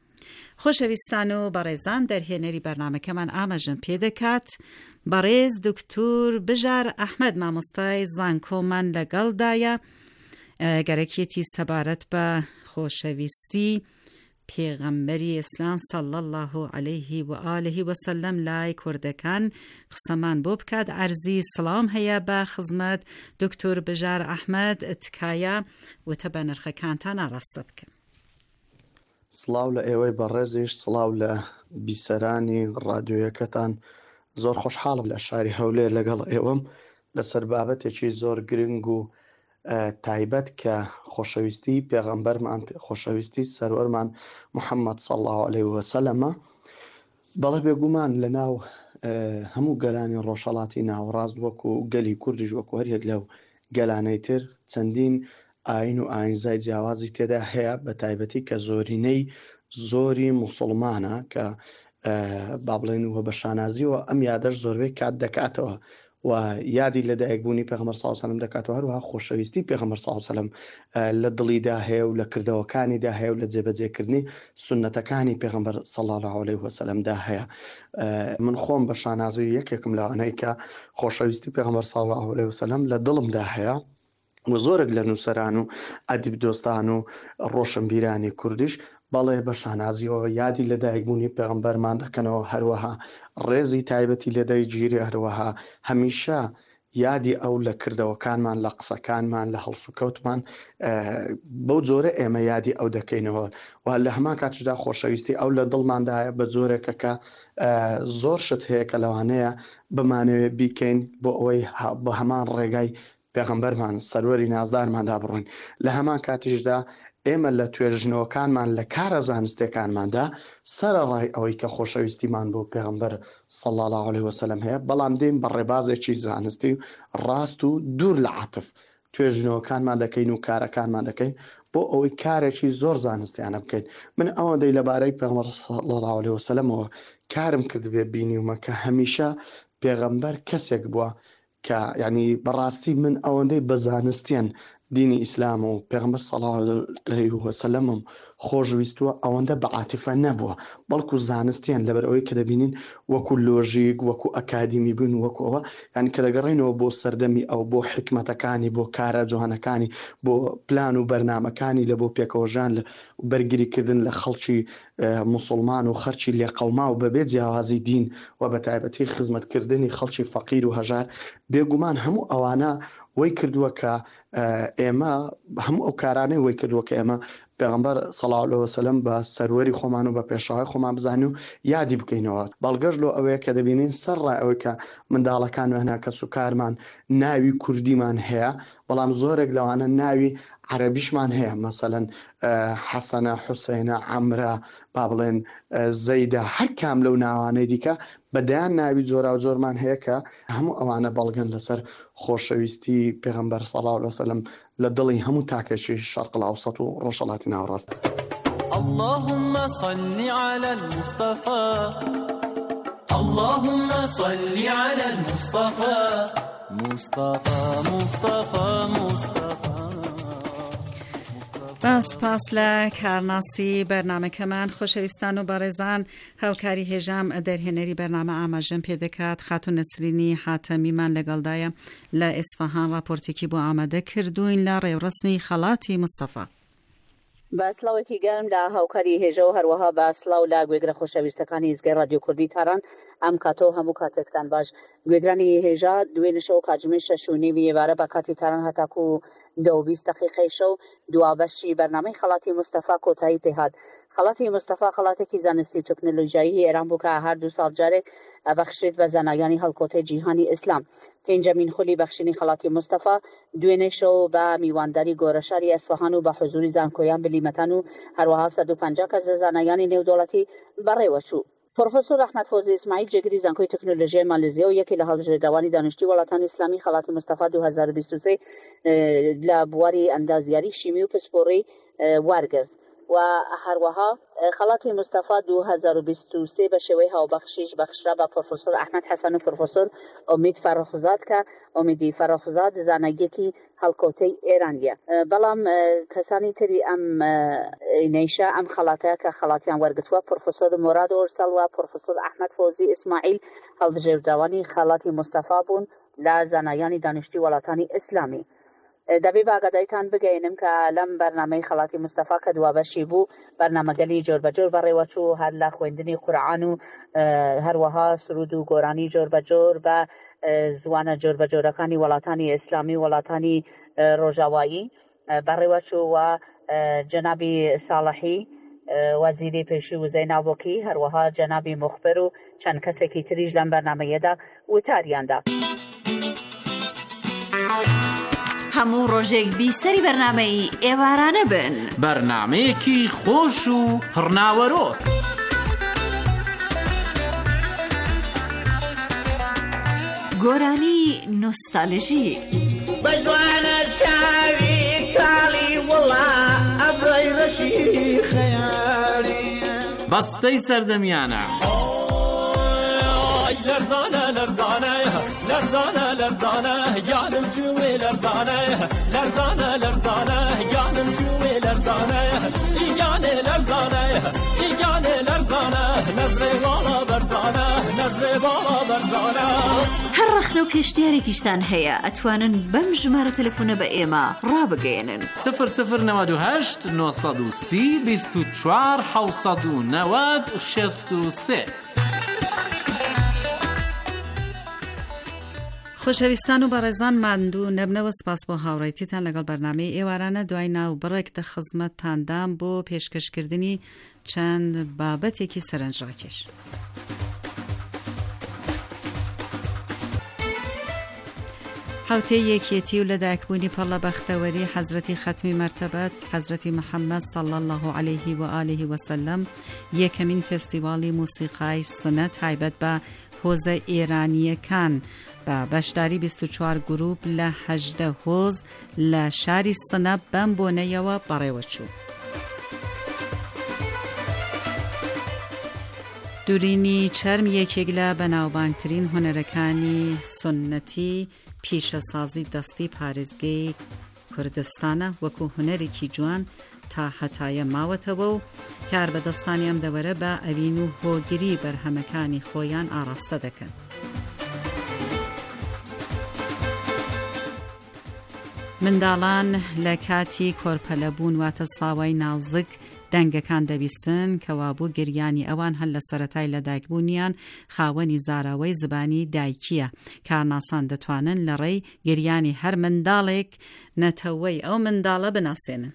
خۆشەویستان و بەڕێزان دەرهێنەری بەرنامەکەمان ئاماژەم پێ دەکات بەڕێز دکتۆر بژار ئەحمەد مامۆستای زانکۆمان لەگەڵدایە گەرەکێتی سەبارەت بە خۆشەویستی پێغەمبەری ئیسلام صلی الله علیه و آله و سلم لای کوردەکان قسەمان بۆ بکات. عەرزی سڵام هەیە بە خزمەت دکتۆر بژار ئەحمەد تکایە وتە بە نرخەکانتان ئاڕاستە بکەن. سڵاو لە ئێوەی بەڕێزیش، سڵاو لە بیسەرانی ڕادیۆیەکەتان. زۆر خۆشحاڵم لە شاری هەولێر لەگەڵ ئێوەم لەسەر بابەتێکی زۆر گرنگ و تایبەت کە خۆشەویستی پێغەمبەرمان، خۆشەویستی سەروەرمان محەممەد صلی الله علیه وسلمە. بەڵێ بێگومان لە ناو هەموو گەلانی ڕۆژهەڵاتی ناوەڕاست وەکو گەلی کوردیش وەکو هەر یەک لەو گەلانەی تر چەندین ئاین و ئاینزای جیاوازی تێدا هەیە، بە تایبەتی کە زۆرینەی زۆری موسڵمانە کە با بڵێن وە بە شانازیەوە ئەم یادەش زۆربەی کات دەکاتەوە و یادی لە دایکبوونی پێغەمبەر صلی الله علیه و سلم دەکاتەوە، هەروەها خۆشەویستی پێغەمبەر صلی الله علیه و سلم لە دڵیدا هەیە و لە کردەوەکانیدا هەیە و لە جێبەجێکردنی سنەتەکانی پێغەمبەر صلی الله علیه و سلمدا هەیە. من خۆم بە شانازی یەکێکم لەوانەی کە خۆشەویستی پێغەمبەر صلی الله علیه و سلم لە دڵمدا هەیە و زۆرێک لە نووسەران و ئەدیب دۆستان و ڕۆشنبیرانی کوردیش بەڵێ بە شانازیەوە یادی لە دایکبوونی پێغەمبەرمان دەکەنەوە، هەروەها ڕێزی تایبەتی لە دەیگیری، هەروەها هەمیشە یادی ئەو لە کردەوەکانمان، لە قسەکانمان، لە هەڵس و کەوتمان بەو جۆرە ئێمە یادی ئەو دەکەینەوە و لە هەمان کاتشدا خۆشەویستی ئەو لە دڵماندایە بە جۆرێکە کە زۆر شت هەیە کە لەوانەیە بمانەوێت بیکەین بۆ ئەوەی بە هەمان ڕێگای پێغەمبەرمان سەروەری نازدارماندا بڕۆین. لە هەمان کاتیشدا ئێمە لە توێژنەوەکانمان لە کارە زانستیەکانماندا سەرەڕای ئەوەی کە خۆشەویستیمان بۆ پێغەمبەر صلی الله علیه وسلم هەیە، بەڵام دێن بە ڕێبازێکی زانستی ڕاست و دوور لە عاتف توێژنەوەکانمان دەکەین و کارەکانمان دەکەین بۆ ئەوەی کارێکی زۆر زانستیانە بکەین. من ئەوەندەی لەبارەی پێغەمبەر صلی الله علیه وسلمەوە کارم کرد بێ بینیومە کە هەمیشە پێغەمبەر کەسێک بووە کە یعنی بەڕاستی من ئەوەندەی بە زانستیان دینی ئیسلام و پێغەمبەر صلی الله علیه وسلمم خۆشویستووە ئەوەندە بە عاتیفە نەبووە، بەڵکو زانستیان لەبەر ئەوەی کە دەبینین وەکو لۆژیک، وەکو ئەکادیمی بوون، وەکو ئەوە یعنی کە دەگەڕێنەوە بۆ سەردەمی ئەو بۆ حکمەتەکانی، بۆ کارە جوانەکانی، بۆ پلان و بەرنامەکانی، لە بۆ پێکەوەژان لە بەرگریکردن لە خەڵکی موسڵمان و خەرچی لێقەوما و بەبێ جیاوازی دین و بە تایبەتی خزمەتکردنی خەڵکی فەقیر و هەژار. بێگومان هەموو ئەوانە وەی کردووە کە ئێمە هەموو ئەو کارانەی وەی کردووە کە ئێمە پێغەمبەر صلی الله علیه وسلم بە سەروەری خۆمان و بە پێشەوای خۆمان بزانین و یادی بکەینەوە. بەڵگەش لۆ ئەوەیە کە دەبینین سەرڕای ئەوەی کە منداڵەکان وێنە کە سوکارمان ناوی کوردیمان هەیە، بەڵام زۆرێک لەوانە ناوی عەرەبیشمان هەیە، مەسەلەن حەسەنە، حوسەینە، عەمرە، با بڵێن زەیدە، هەر کام لەو ناوانەی دیکە بەدایان ناوی جۆرا و جۆرمان هەیە کە هەموو ئەوانە بەڵگەن لەسەر خۆشەویستی پێغەمبەر صلی الله علیه وسلم لە دڵی هەموو تاکێکی شەرق الأوسط و ڕۆژهەڵاتی ناوەڕاست. اللهم صل على المصطفى، اللهم صل على المصطفى، مصطفى مصطفى مصطفى. سپاس لە کارناسی بەرنامەکەمان. خۆشەویستان و بەڕێزان، هەڵکاری هێژام دەرهێنەری بەرنامە ئاماژەم پێ دەکات. خاتون نەسرینی حاتەمیمان لەگەڵدایە لە ئێسفەهان راپۆرتێکی بۆ ئامادە کردوین لە ڕێوڕسمی خەڵاتی مستەفا. باسڵاوێکی گەرم لە هاوکاری هێژە و هەروەها باسڵاو لە گوێگرە خۆشەویستەکانی ئیزگای رادیۆ کوردی تاران. ئەم کاتەوە هەموو کاتێکتان باش. گوێگرانی هێژە دوێنشەوە کاتژمێر 6:30 ێوارە بە کاتی تاران هەتاکو 20 دقیقەی شەو دوابەشی بەرنامەی خەڵاتی مستەفا کۆتایی پێهات. خەڵاتی مستەفا خەڵاتێکی زانستی تەکنۆلۆژیایی ئێران بوو کە هەر 2 ساڵ جارێک بەخشێت بە زانایانی هەڵکۆتەی جیهانی ئیسلام. پێنجەمین خولی بەخشینی خەڵاتی مستەفا دوێنێ شەو بە میوانداری گۆرەشاری ئەسفەهان و بە حوزوری زانکۆیان بلیمەتان و هەروەها 150 کەس لە زانایانی نێودەوڵەتی بەڕێوە چوو. پرۆفسۆر ئەحمەد فۆزی ئیسماعیل جێگری زانکۆی تەکنۆلۆژیای مالێزیا و یەکی لە هەڵبژێردەوانی دانیشتووی وڵاتانی ئیسلامی خەڵاتی مستەفا 2023 لە بواری ئەندازیاری شیمی و پسپۆڕی وارگرت و هەروەها خەڵاتی مستەفا 2023 بە شێوەی هاوبەخشیش بەخشرا بە پرۆفسۆر ئەحمەد حەسەن و پرۆفسۆر ئومید فەرخزاد کە ئومیدی فەرخزاد زانایەکی هەڵکۆتەی ئێرانیە. بەڵام کەسانی تری ئەم نەیشە ئەم خەڵاتەیە کە خەڵاتیان وەرگتووە پرۆفسۆر مۆراد ئۆرسەڵ و پرۆفسۆر ئەحمەد فۆزی ئیسماعیل هەڵبژێردەوانی خەڵاتی مستەفا بوون لە زانایانی دانیشتووی وڵاتانی ئیسلامی. دەبێ باگادایتان بگەینم کە لەم بەرنامەی خەڵاتی مستەفا کە دوابەشی بوو بەرنامەگەلی جۆربەجۆر بەڕێوەچوو هەر لە خوێندنی قورعان و هەروەها سرود و گۆرانی جۆربەجۆر بە زوانە جۆربەجۆرەکانی وڵاتانی ئیسلامی وڵاتانی ڕۆژاوایی بەڕێوەچوو و جەنابی ساڵحی وەزیری پێشووی وزەی ناوبۆکی هەروەها جەنابی مخبر و چەند کەسێکی تریش لەم بەرنامەیەدا وتاریاندا. هەموو ڕۆژێک بیسەری بەرنامەی ئێوارانە بن، بەرنامەیەکی خۆش و پڕناوەرۆ. گۆرانی نۆستالژی بەجوانە چاوی کاڵی وڵا ئەبڕی ڕەشی خەیاڵی بەستەی سەردەمیانە لەرزانە لەرزانە لەرزانە لەرزانە گیانم چوێ لەرزانە لەرزانە لەرزانە گیانم چوێ لەرزانە ئیگانێ لەرزانە ئیگانێ لەرزانە نەزرێ باڵا بەرزانە نەزرێ باڵا بەرزانە. هەر ڕەخنە و پێشنیارێکیشتان هەیە ئەتوانن بەم ژمارە تەلەفۆنە بە ئێمە ڕابگەێنن 0098 930 24 790 63. خۆشەویستان و بەڕێزان ماندوو نەبنەوە سپاس بۆ هاوڕێیتیتان لەگەڵ بەرنامەی ئێوارانە دوای ناو بڕێک دە خزمەتتاندام بۆ پێشکەشکردنی چەند بابەتێکی سەرنجڕاکێش. حوتەی یەکێتی و لەدایکبوونی پەڵە بەختەوەری حەزرەتی ختمی مەرتەبەت حەزرەتی محەممەد صلی الله عليه و آله وسلم یەکەمین فێستیڤاڵی موسیقای سنە تایبەت بە هۆزە ئێرانیەکان بە بەشداری 24 گروپ لە 18 هۆز لە شاری سنە بەم بۆنەیەوە بەڕێوەچوو. دوورینی چەرم یەکێک لە بەناوبانگترین هونەرەکانی سنەتی پیشەسازی دەستی پارێزگەی کوردستانە وەکو هونەرێکی جوان تا هەتایە ماوەتەوە و کار بەدەستانیان دەوەرە بە ئەوین و هۆگیری بەرهەمەکانی خۆیان ئاڕاستە دەکەن. منداڵان لە کاتی کۆرپەلەبوون واتە ساوای ناوزک دەنگەکان دەبیستن کەوابوو گریانی ئەوان هەل لە سەرەتای لەدایکبوونیان خاوەنی زاراوەی زبانی دایکیە. کارناسان دەتوانن لە ڕێی گریانی هەر منداڵێک نەتەوەی ئەو منداڵە بناسێنن.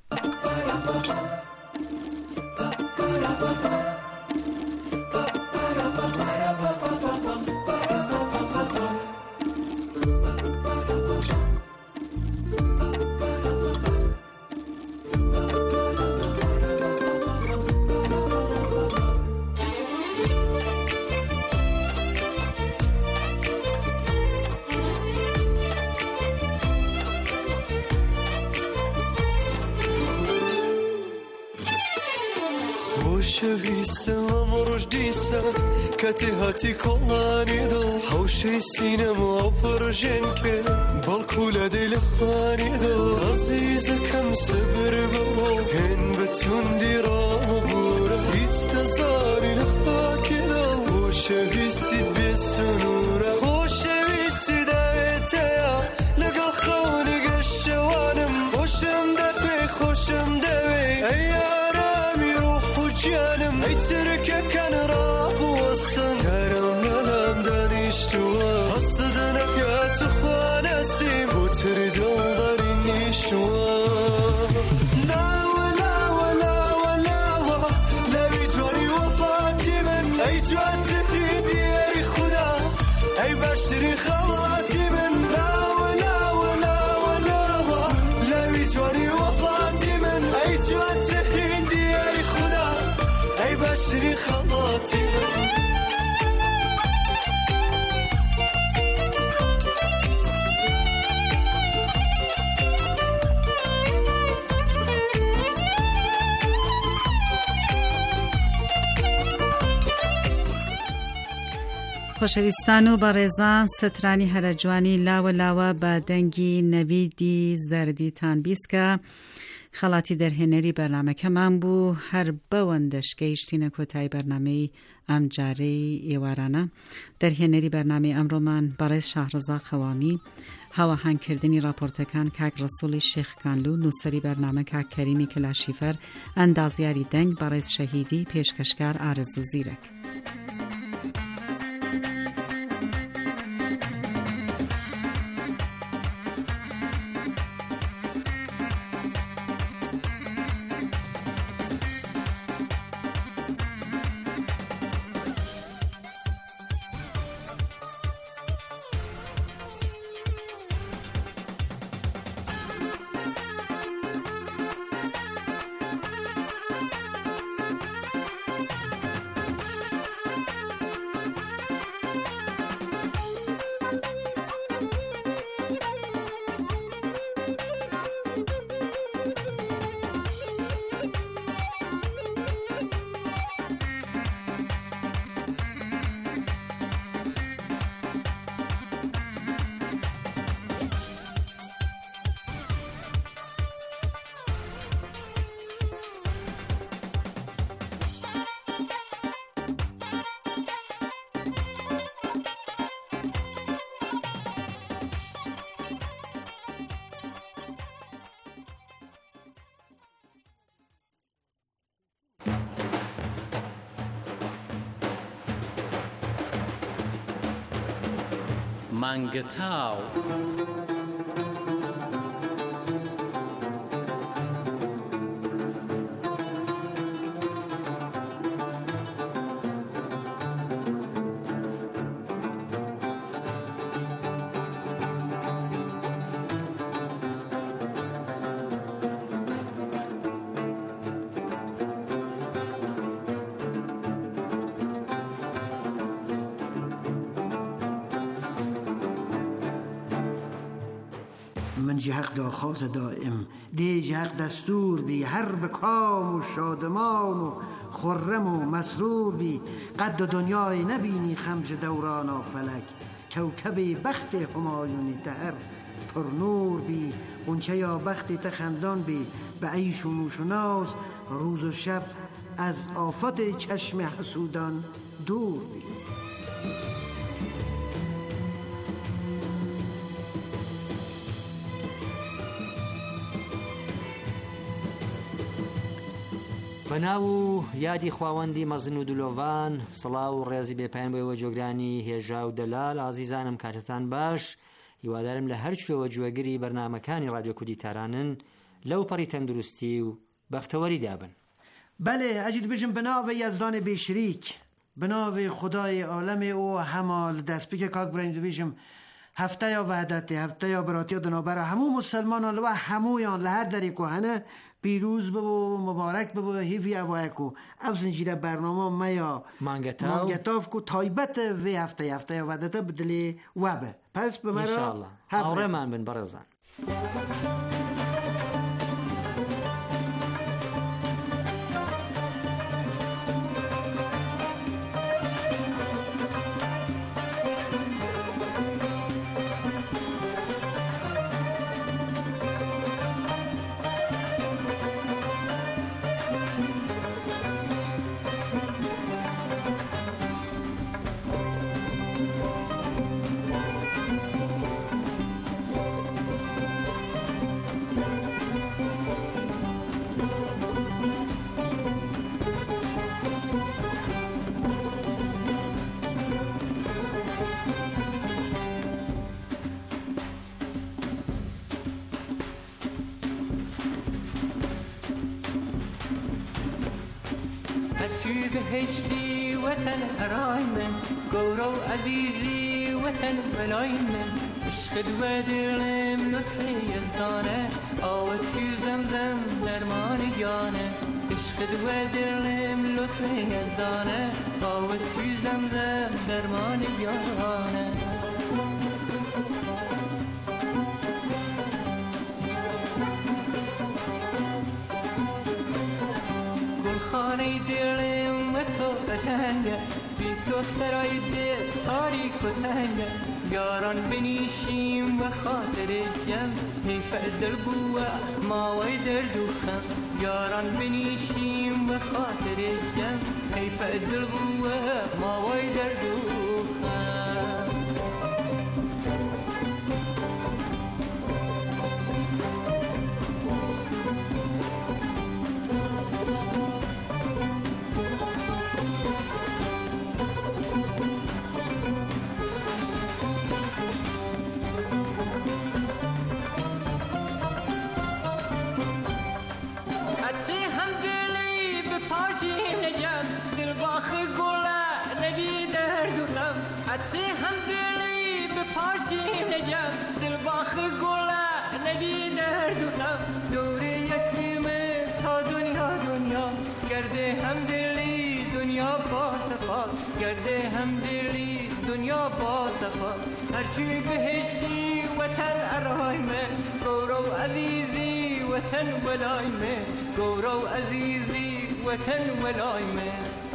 خۆشەویستە ئەم ڕۆژ دیسە کەتێ هاتی کۆڵانی دڵ حەوشەی سینەمە ئەو پڕژێن کرد بەڵکو لە دەی لە خوانی دڵ عەزیزەکەم سەبر بەوە هێن بە توندی ڕامەبورە هیچ دەزانی لە خاکی دڵ خۆشەویستیت بێ سنوورە خۆشەویستی دەوێتەیە لەگەڵ خەونی گەشتەوانم خۆشم دەپێ خۆشم دەوێ ئەیارامی ڕۆح و گیانم ئەی ترکەکەن ڕابوەستن کارم لەلام دانیشتووە هەستدەنە پیات خوانەسیم بۆ تر دڵداری نیشتووە لاوە لاوە لاوە لاوە لەوی جوانی وەفاتی من ئەی جوانترین دیاری خودا ئەی باشترین خەڵاتی من لاوە لاوە لاوە لاوە لەوی جوانی وەفاتی من ئەی جوانترین دیاری خودا ئەی باشترین خەڵاتی من. خۆشەویستان و بەڕێزان سترانی هەرە جوانی لاوە لاوە بە دەنگی نەویدی زەردیتان بیسکە خەڵاتی دەرهێنەری بەرنمەکەمان بوو هەر بەوەندەش گەیشتینە کۆتایی بەرنمەی ئەم جارەی ئێوارانە. دەرهێنەری بەرنمەی ئەمڕۆمان بەڕێز شاهڕەزا خەوامی، هاوەهانگکردنی راپۆرتەکان کاک ڕەسوڵی شێخکانلو، نووسەری بەرنامە کاک کەریمی کلاشیفەر، ئەندازیاری دەنگ بەڕێز شەهیدی، پێشکەشکار ئارزوو زیرەک. مانگتاو من جی حق داخواز دائم دیج حق دستور بی هر بکام و شادمان و خرم و مسرور بی قد دنیای نبینی خمج دوران و فلک کوکب بخت همایونی تهر پر نور بی اونچه یا بخت تخندان بی به عیش و نوش و ناز روز و شب از آفات چشم حسودان دور بی. بەناو یادی خواوەندی مەزن و دلۆڤان، سڵاو و ڕێزی بێپایان بۆەوە جۆگرانی هێژا و دەلال، ئازیزانم کاتتان باش. هیوادارم لە هەر شوێوە گوێگری بەرنامەکانی ڕادیۆ کوردی تارانن لەو پەڕی تەندروستی و بەختەوەری دابن. بله، اجید بجم بناو یزدان بیشریک، بناو خدای عالم و همال دست بگه کاک برایم بجم هفته یا وحدت، هفته یا براتی و دنابر همو مسلمانان و همویان لهر دری کوهنه پیروز ببو، مبارک ببو، هیوی اوایکو او زنجیره برنامه میا مانگتاف کو تایبت وی هفته یا وحدت بدلی وبه. پس به مرا انشاءالله آوره من بن برزن. بهشتی وطن هرای من، گورو عزیزی وطن بلای من، عشق دو دلم لطفه یزدانه، آوت فی زمزم درمان گیانه، عشق دو دلم لطفه یزدانه، آوت فی زمزم درمان گیانه. گلخانه دلم و تو قشنگه، بی تو سرای دل تاریک و تنگه یاران بنیشیم و خاطر جم حیف دل بوه ماوی درد و خم یاران بنیشیم و خاطر جم حیف دل بوه ماوی درد و خم عطری هم دلی به پارچی نجم دل باخ گله نگی درد و غم دور یکیمه تا دنیا گرده هم دلی دنیا با صفا گرده هم دلی دنیا با صفا هرچی بهشتی وطن ارایمه گورو عزیزی وطن ولایمه گورو عزیزی وطن ولایمه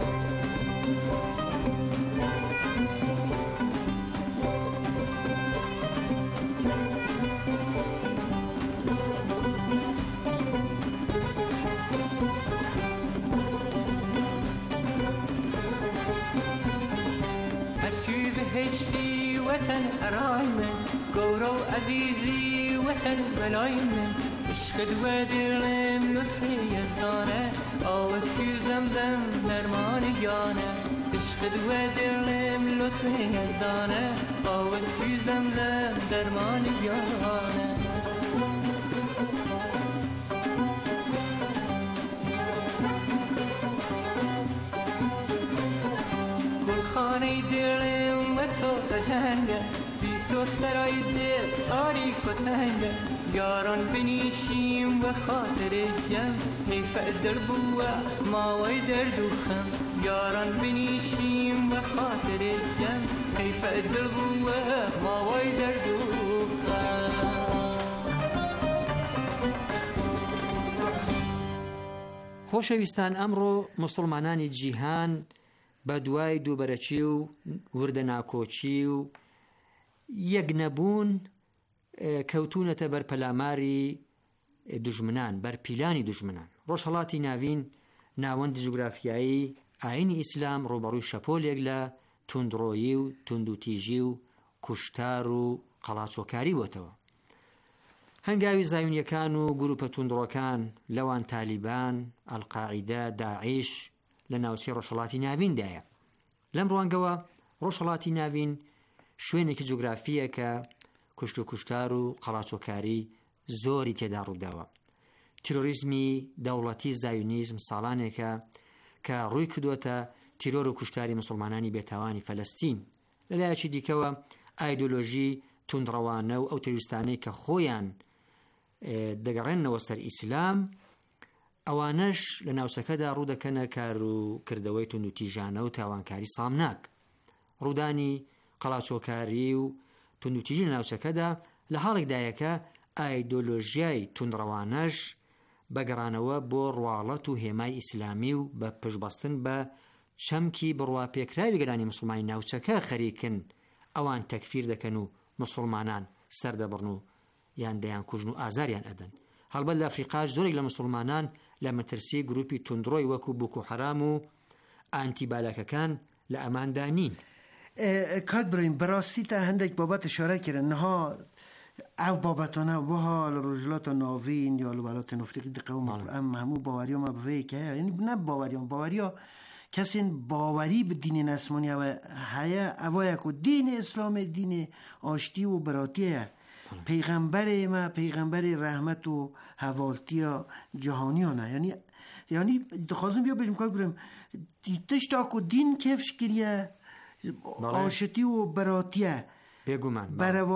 بهشتی وطن ارایمه گورو عزیزی وطن بلایمه عشق دو دلم لطفی یزدانه آوت فی زمزم درمان یانه عشق دو دلم لطفی یزدانه آوت فی زمزم درمان یانه خانه دلم و تو قشنگه بی تو سرای دل تاریک و تنگه یاران بنیشیم و خاطر جم حیف دل بوه ماوی درد و خم یاران بنیشیم و خاطر جم حیف دل بوه ماوی درد و خم خۆشەویستان ئەمڕۆ مسلمانانی جیهان بە دوای دووبەرەچی و وردە ناکۆچی و یەکنەبوون کەوتونەتە بەر پەلاماری دوژمنان بەر پیلانی دوژمنان ڕۆژهەڵاتی ناوین ناوەندی جوگرافیایی ئاینی ئیسلام ڕوبەڕووی شەپۆلێک لە توندڕۆیی و توندوتیژی و کوشتار و قەڵاچۆکاری بۆتەوە هەنگاوی زایونیەکان و گروپە توندڕۆکان لەوان تالیبان ئەلقاعیدە داعیش لە ناوچەی ڕۆژهەڵاتی ناویندایە لەم ڕوانگەوە ڕۆژهەڵاتی ناوین شوێنێکی جوگرافیە کە کوشت و کوشتار و قەڵاچۆکاری زۆری تێدا ڕووداوە تیرۆریزمی دەوڵەتی زایونیزم ساڵانێکە کە ڕووی کردووەتە تیرۆر و کوشتاری مسلمانانی بێتاوانی فەلەستین لەلایەکی دیکەوە ئایدۆلۆژی توندڕەوانە و ئەو تێویستانەی کە خۆیان دەگەڕێنەوە سەر ئیسلام ئەوانەش لە ناوچەکەدا ڕوودەکەنە کار و کردەوەی توندوتیژانە و تاوانکاری سامناک ڕوودانی قەڵاچۆکاری و توندوتیژی لە ناوچەکەدا لە حاڵێکدایەکە ئایدۆلۆژیای توندڕەوانەش بەگەڕانەوە بۆ ڕواڵەت و هێمای ئیسلامی و بە پشتبەستن بە چەمکی بڕواپێکراوی گەرانی مسلمانی ناوچەکە خەریکن ئەوان تەکفیر دەکەن و مسلمانان سەردەبڕن و یان دەیان کوژن و ئازاریان ئەدەن هەڵبەت لە ئەفریقاش زۆرێک لە مسلمانان لە مەترسی گروپی توندڕۆی وەکو بوکو حەرام و ئانتیبالەکەکان لە ئەماندا نین کات برین بەڕاستی تا هەندێک بابەت اشاره کردن نها ئەو بابەتانە وها لە ڕۆژهەڵاتە ناوین یا لە وڵاتە نفتێکی دقەوم ئەم هەموو باوەریۆمە بڤەیەکە هەیە یعنی نە باوەریۆ کەسێن باوەری بە دینێن ئەسمانیەوە هەیە ئەوەیەک و دینی ئیسلامێ دینێ ئاشتی و بەراتیەیە پەیغەمبەرێ مە پەیغەمبەری ڕەحمەت و هەڤاڵتیە جیهانیانە یعنی دەخوازم بیا بێژم کاک برم تشتاک و دین کێفش کریە ئاشتی و بەراتیە بێگومان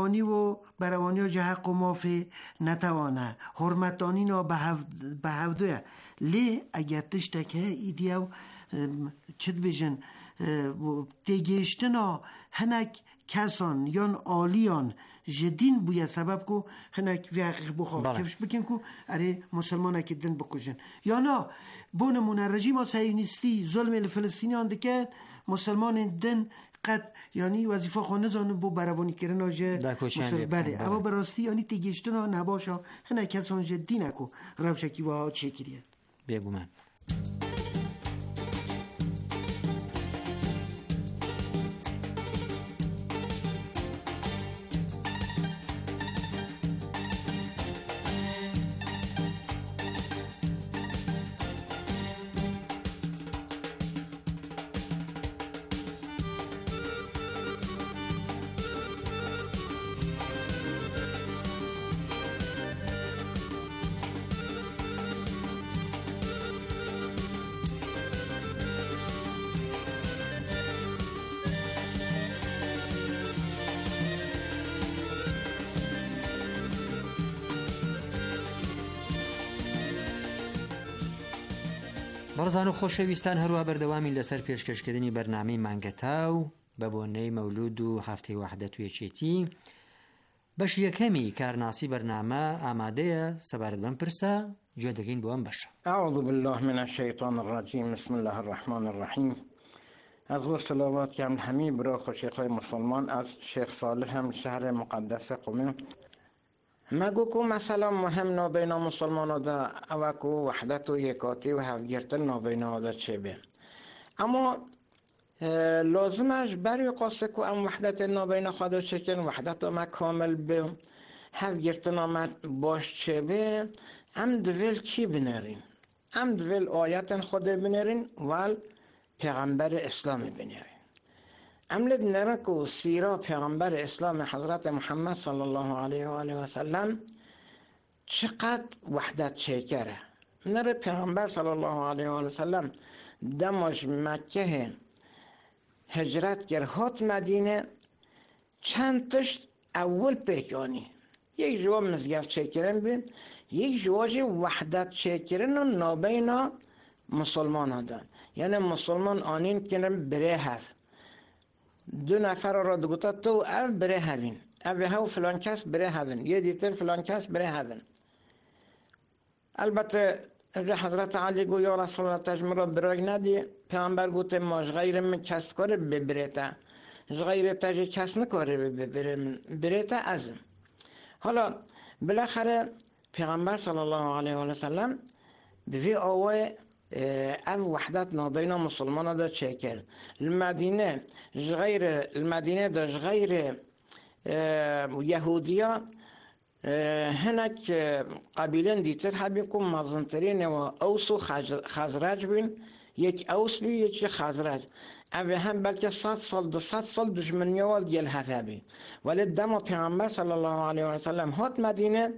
بەرەوانی و جەحەق و مافێ نەتەوانە هۆرمەتانینا بە هەڤدویە لێ ئەگەر تشتێک هەیە ئیدیا و چت بێژن تێگەیشتنا هەنێک کەسان یان ئالیان ji din bûye sebeb ku hinek vê bixwe kevş bikin ku erê muselmanekî din bikujin. Ya na bo nimûne rejîma Siyonîstî zulmê li Filistîniyan dike مسلمان دن قد یعنی وظیفه خانه زانه بو برابانی کردن آجه بله اما براستی یعنی تیگشتن ها نباشا هنه کسان جه دینکو روشکی و ها چه کریه بگو من بەڕزان و خۆشەویستان هەروە بەردەوامی لەسەر پێشکەشکردنی بەرنامەی مانگەتاو بە بۆنەی مەولود و هەفتەی وەحدەت و یەکێتی بەش یەکەمی کارناسی بەرنامە ئامادەیە سەبارەت بەم پرسە گوێ دەگەین بۆ ئەم بەشە. أعوذ بالله من الشيطان الرجيم بسم الله الرحمن الرحیم. از و صلوات که همی برای خوشیقای مسلمان از شیخ صالح هم شهر مقدس قم مگو کو مثلا مهم نابینا مسلمان دا اوکو وحدت و یکاتی و هفگیرتن نابینا دا چه بی اما لازمش بری قاسه کو ام وحدت نابینا خدا چکن وحدت ما کامل بی هفگیرتن آمد باش چه بی ام دویل چی بنرین ام دویل آیت خود بنرین وال پیغمبر اسلام بنرین املد نرکو سیرا پیغمبر اسلام حضرت محمد صلی الله علیه و آله و سلم چقدر وحدت شکره نره پیغمبر صلی الله علیه و آله و سلم دماش مکه هجرت کرد هات مدینه چند تشت اول پیکانی یک جواب مزگفت شکرن بین یک جواج وحدت شکرن و نابینا مسلمان هدن یعنی مسلمان آنین کنن بره هفت دو نفر را دگوتا تو او بره هفین او هاو فلان کس بره هفین یه دیتر فلان کس بره هفین البته حضرت علی گو یا رسول الله تجمع برای ندی پیامبر گوته ماش غیر من کس کاره ببرته غیر تاجی کس نکاره ببرته ازم حالا بالاخره پیغمبر صلی الله علیه و سلم به آوای او وحدت نابین مسلمان دا چه کرد المدینه دا غیر یهودیا هنک قبیلن دیتر حبی کن مزنترین و اوس و خزرج بین یک اوس بی یک خزرج او هم بلکه 100 سال 200 سال دشمنی وال گل هفه بی ولی دم پیغمبر صلی الله علیه و سلم هات مدینه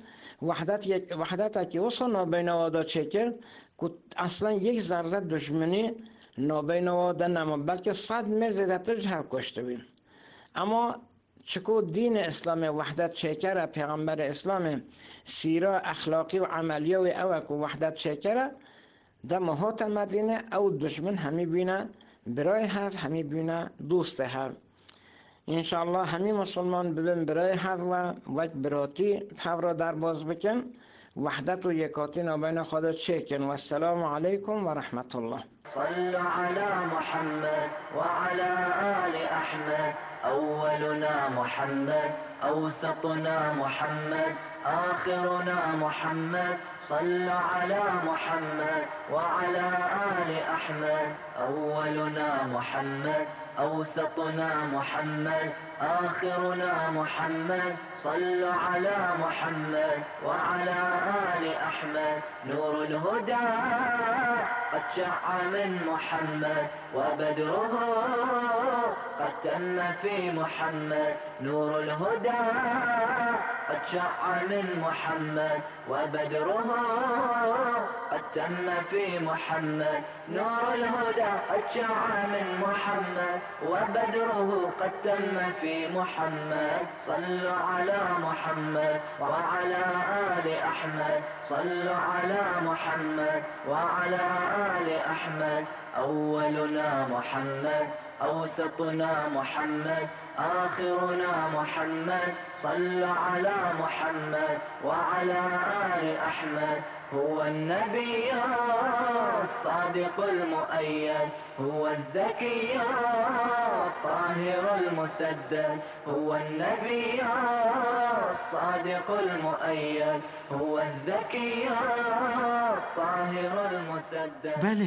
وحدت که وصل نابین وادا چه کرد که اصلا یک ذره دشمنی نابین وادا نما بلکه 100 میر زیدتر جهب کشته بین اما چکو دین اسلام وحدت شکره پیغمبر اسلام سیرا اخلاقی و عملی و اوک و وحدت شکره دم هات مدینه او دشمن همی بینه برای هف همی بینه دوست هف انشاءالله همی مسلمان ببین برای هف و وقت براتی هف را در باز بکن وحدت و یکاتی نابین خدا چکن و السلام علیکم و رحمت الله صلوا على محمد وعلى آل أحمد أولنا محمد أوسطنا محمد آخرنا محمد صلوا على محمد وعلى آل أحمد أولنا محمد أوسطنا محمد آخرنا محمد صلوا على محمد وعلى آل أحمد نور الهدى قد شع من محمد وبدره قد تم في محمد نور الهدى قد شع من محمد وبدره قد تم في محمد نور الهدى قد شع من محمد وبدره قد تم في محمد صلوا على محمد وعلى آل أحمد صلوا على محمد وعلى آل أحمد أولنا محمد أوسطنا محمد آخرنا محمد صلوا على محمد وعلى آل أحمد هو النبي الصادق المؤيد هو الزكي الطاهر المسدد هو النبي الصادق المؤيد هو الزكي الطاهر المسدد. بله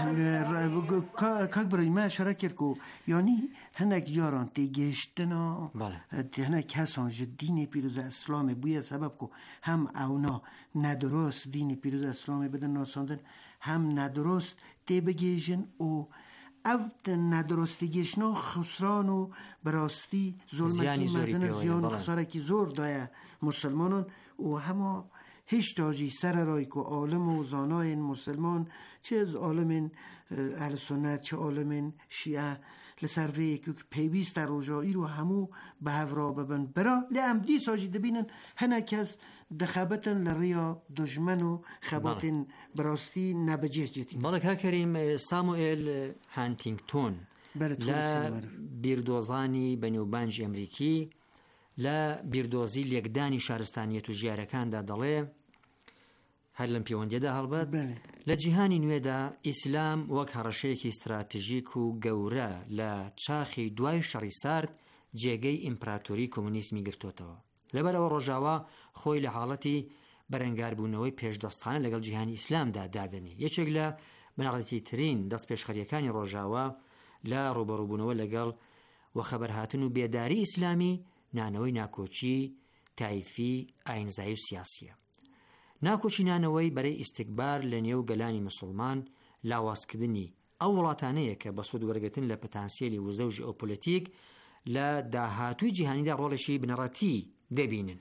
کاک برای ما اشاره کرد که یعنی هنک یاران تیگشتنا هنک هستان دین پیروز اسلام بوی سبب که هم اونا ندرست دین پیروز اسلام بدن ناساندن هم ندرست تی بگیشن او ندرستیگیشنا خسران و براستی ظلمتی مزن زیان خسارکی زور دایه مسلمانان و همه هیچ تاجی سر رای که عالم و زانای مسلمان چه از عالم اهل سنت چه عالم شیعه لسروی که پیویست در رجایی رو همو به هورا ببن برا لعمدی ساجی دبینن هنک از دخبتن لریا دجمن و خباتن براستی نبجه جدی. بالك ها كريم ساموئل هانتینگتون لا بیردۆزانی بەنێوبانجی ئەمریکی لە بیردۆزی لێکدانی شارستانیەت و ژیارەکاندا دەڵێ هەر لەم پەیوەندیەدا هەڵبەت لە جیهانی نوێدا ئیسلام وەک هەڕەشەیەکی استراتیژیک و گەورە لە چاخی دوای شەڕی سارد جێگەی ئیمپراتۆری کۆمونیسمی گرتوتەوە. لەبەرەوە ڕۆژاوا خۆی لە حاڵەتی بەرەنگاربوونەوەی پێشدەستانە لەگەڵ جیهانی ئیسلامدا دادەنی. یەکێک لە بنەڕەتی ترین دەست پێشخەریەکانی ڕۆژاوا لە ڕوبەڕووبوونەوە لەگەڵ و خەبەرهاتن و بێداری ئیسلامی نانەوەی ناکۆچی تایفی ئاینزایی و سیاسیە. ناکۆچی نانەوەی بەرەی ئیستیکبار لە نێو گەلانی مسلمان لاوازکردنی ئەو وڵاتانەیە کە بە سوود وەرگرتن لە پەتانسیێلی وزە و ژئۆپۆلیتیک لە داهاتووی جیهانیدا ڕۆڵێکی بنەڕەتی دەبینن.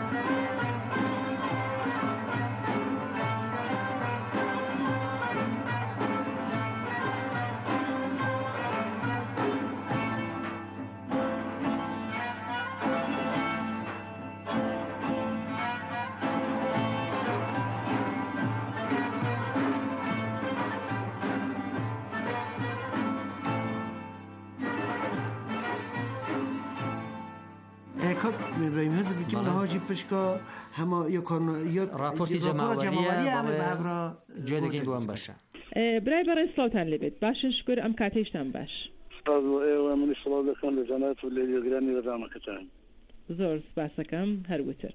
ابراهیم هزدی که لحاجی پشکا همه یا راپورتی جمعواری همه به هبرا جویدگین بوان باشه برای سلطان لبید باشن شکر ام کاتیشتن باش استاد و منی سلام دکن لجنات و لیدیوگرانی و دامکتان زور سپاسکم هر وتر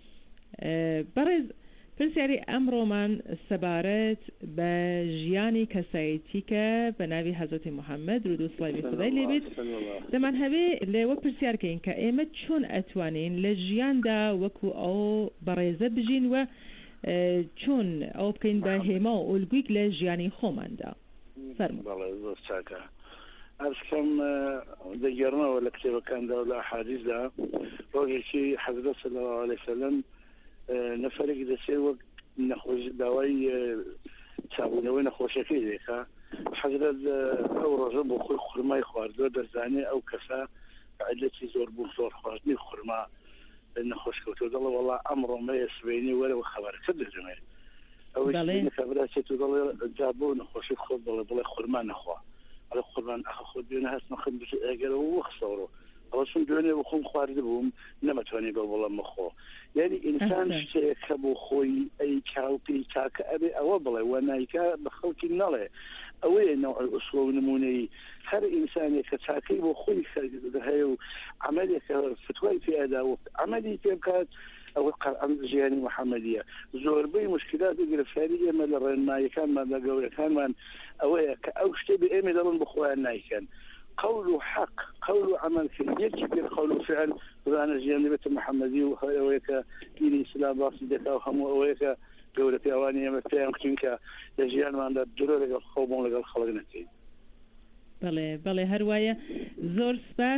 برای پرسیاری ئەمڕۆمان سەبارەت بە ژیانی کەسایەتی کە بە ناوی حەزرەتی محەممەد درود و سڵاوی خودای لێبێت دەمان هەوێ لێوە پرسیارکەین کە ئێمە چۆن ئەتوانین لە ژیاندا وەکو ئەو بەڕێزە بژین و چۆن ئەو بکەین بە هێما و ئۆلگویک لە ژیانی خۆماندا. زۆر چاکە ئەرزکەم دەگەڕنەوە لە کتێبەکاندا و لە ئەحادیثدا ڕۆژێکی حەزرەت صلی الله علیه وسلم نەفەرێکی دەسێ وەک نەخۆش داوای چابوونەوەی نەخۆشەکەی دێکا حەزرەت ئەو ڕۆژە بۆ خۆی خورمای خواردووە دەزانێ ئەو کەسە عیلەتی زۆر بوو زۆر خواردنی خورما نەخۆشکەوتوە دەڵێ وەڵا ئەمڕۆ مەیە سبەینی وەرەوە خەبەرەکەت دەژمێ ئەوەی کابراچێت و دەڵێ جا بۆ نەخۆشی خۆت بڵێ خورما نەخوا ئەڵێ خورمان ئەخە خۆت دوێنە هەست نەخن ئەگەرەوە وەخسەوڕۆ ئەوەسم دوێنێ بۆ خۆم خواردە بووم نەمەتوانی بە بڵم مەخۆ یعنی ئینسان شتێکە بۆ خۆی ئەی کاڵپی چاکە ئەبێ ئەوە بڵێ وە نایکە بە خەڵکی نەڵێ ئەوەیە نەوع ئوسڵە و نمونەی هەر ئینسانێک کە چاکەی بۆ خۆی هەیە و عەمەلێکە فتوای پێدا و عەمەلی پێ بکات ئەوە قەرعەن ژیانی محەممەدیە. زۆربەی مشکلات و گرفتاری ئێمە لە ڕێنماییەکانمان لە گەورەکانمان ئەوەیە کە ئەو شتێ بە ئێمە دەڵن بخۆیان نایکەن. قول حق قول عمل يجي بالقول وفعل وانا جيني بيت محمدي وهيك دين الاسلام باصي دكا وهم وهيك دولة اوانيه مثلا كينكا لجيان ما عند الدولة الخوبون لقى خلقنتي بله هروايه زور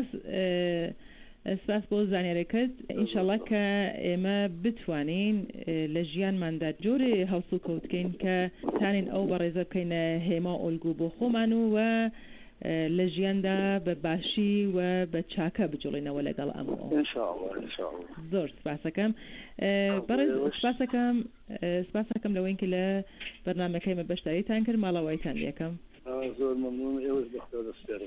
سپاس بۆ زانیاریەکەت ئینشاءڵڵا کە ئێمە بتوانین لە ژیانماندا جۆرێ هەوسڵ کەوتکەین کە تانین ئەو بەڕێزە بکەینە هێما ئۆلگو بۆ خۆمان و لە ژیاندا بە باشی و بە چاکە بجوڵینەوە لەگەڵ ئەمە زۆر سپاسەکەم بەڕێز سپاسەکەم لەوەی کە لە بەرنامەکەیمە بەشداریتان کرد ماڵەوەیتان یەکەم زۆر مەمنون ئێوەش بەخێر دەسپێرم.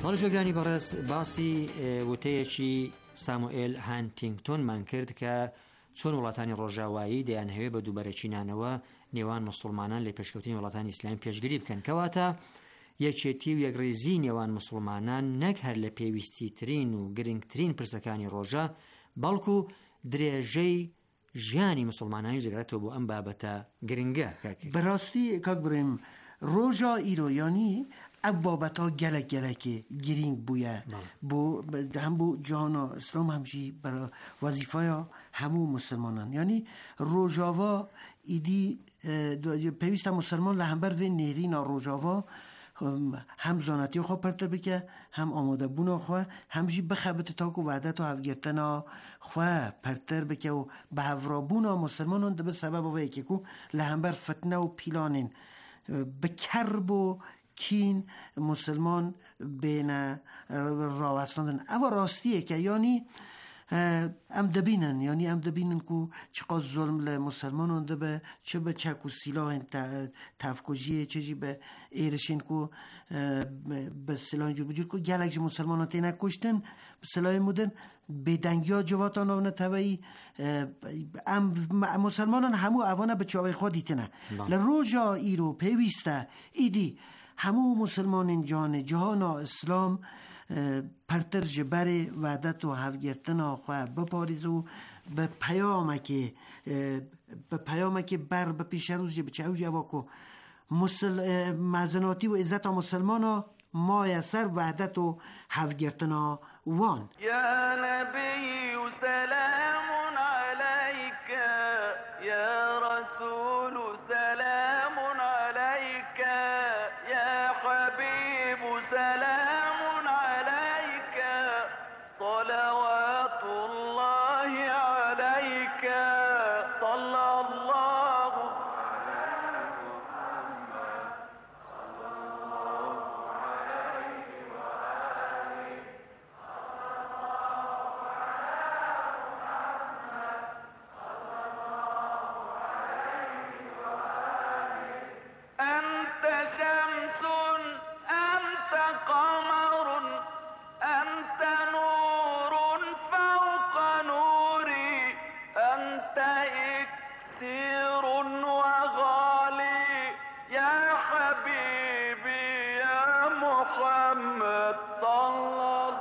باڵ جۆگرانی بەڕێز باسی وتەیەکی ساموئێل هانتینگتۆنمان کرد کە چۆن وڵاتانی ڕۆژاوایی دەیان هەوێ بە دووبارەچینانەوە نێوان مسلمانان لە پێشکەوتنی وڵاتانی ئیسلامی پێشگیری بکەن کەواتە یەکێتی و یەکڕێزی نێوان مسلمانان نەک هەر لە پێویستی ترین و گرنگترین پرسەکانی ڕۆژە بەڵکو درێژەی ژیانی مسلمانانی جگرێتەوە بۆ ئەم بابەتە گرنگە. بەڕاستی کاک بڕێم ڕۆژا ئیرۆیانی ئەم بابەتە gelekê girîng bûye hem bû cihana İslam hem jî wezîfeya hemû musilmanan yanî rojava îdî pêwîst e musilman li hember vê nêrîna rojava hem zanetiya xwe pirtir bike hem amadebûna xwe hem jî bixebite tak û wehdet û hevgirtina xwe pirtir bike û bi hevrabûna musilmanan dibe sebeba vê yekê ku li hember fitne û pîlanên bi kerb û کین مسلمان بین راوستاندن اما راستیه که یعنی ام دبینن که چقدر ظلم لمسلمانان دبه چه به چک و سلاح تفکجیه چه جی به ایرشین که به سلاح جور بجور که گلک جی مسلمانان تینه کشتن به سلاح مدن به دنگی ها جواتان آونه تبایی مسلمانان همو اوانه به چاوی خود دیتنه لروجا ایرو پیوسته ایدی همو مسلمان جهان اسلام پرتر جبر وحدت و هفگرتنا خواه بپاریز و به پیامه که بر به پیش روز به چه اوجه واکو مزناتی و عزت مسلمان ها مایسر وحدت و هفگرتنا وان یا نبی و سلام علیک یا رسول و سلام علیک یا حبیب و سلام علیک صلوات الله علیک صلی الله أنت شمس أنت قمر أنت نور فوق نوري أنت إكسير وغالي يا حبيبي يا محمد صلى الله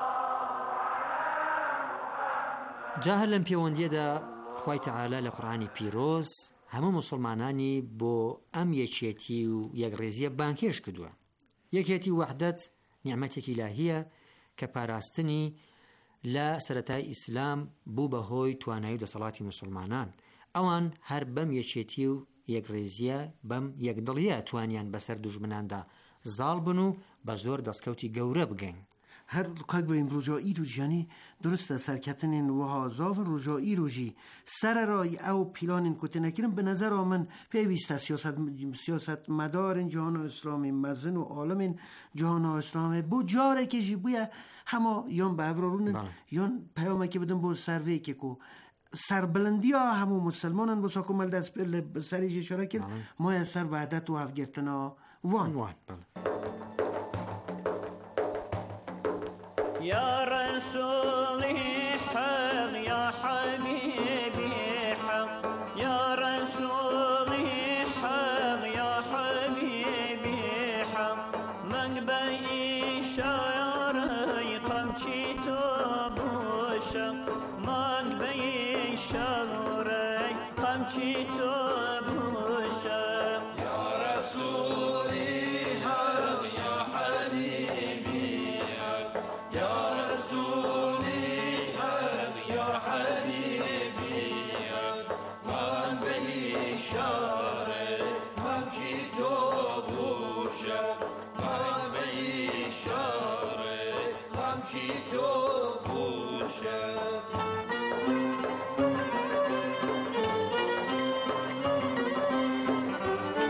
جا هەر لەم پەیوەندیەدا خوای تەعالا لە قورئانی پیرۆز هەموو مسلمانانی بۆ ئەم یەکێتی و یەکڕێزیە بانکێش کردووە. یەکێتی وحدەت نیعمەتێکی ئیلاهیە کە پاراستنی لە سەرەتای ئیسلام بوو بەهۆی توانایی و دەسەڵاتی مسلمانان. ئەوان هەر بەم یەکێتی و یەکڕێزیە بەم یەکدڵیە توانیان بەسەر دوژمناندا زاڵ بن و بە زۆر دەستکەوتی گەورە بگەین. هر کاک بریم روژایی رو جانی درسته سرکتنین و هازاف روژایی رو جی سر رای او پیلانین کتی نکرم به نظر آمن پیویسته سیاست مدارین جهان اسلامی مزن و عالمین جهان اسلامی بو جاره که جی بویا همه یون به افرارونن یون پیامه که بدن بو سروی که کو سربلندی ها همو مسلمانان بو ساکو مل دست سریج اشاره کرد ما سر وحدت و هفگرتنا وان يا رسولي حق يا حبيبي حق يا رسولي حق يا حبيبي حق مقبي شاري قمشي توبوشق مقبي شاري قمشي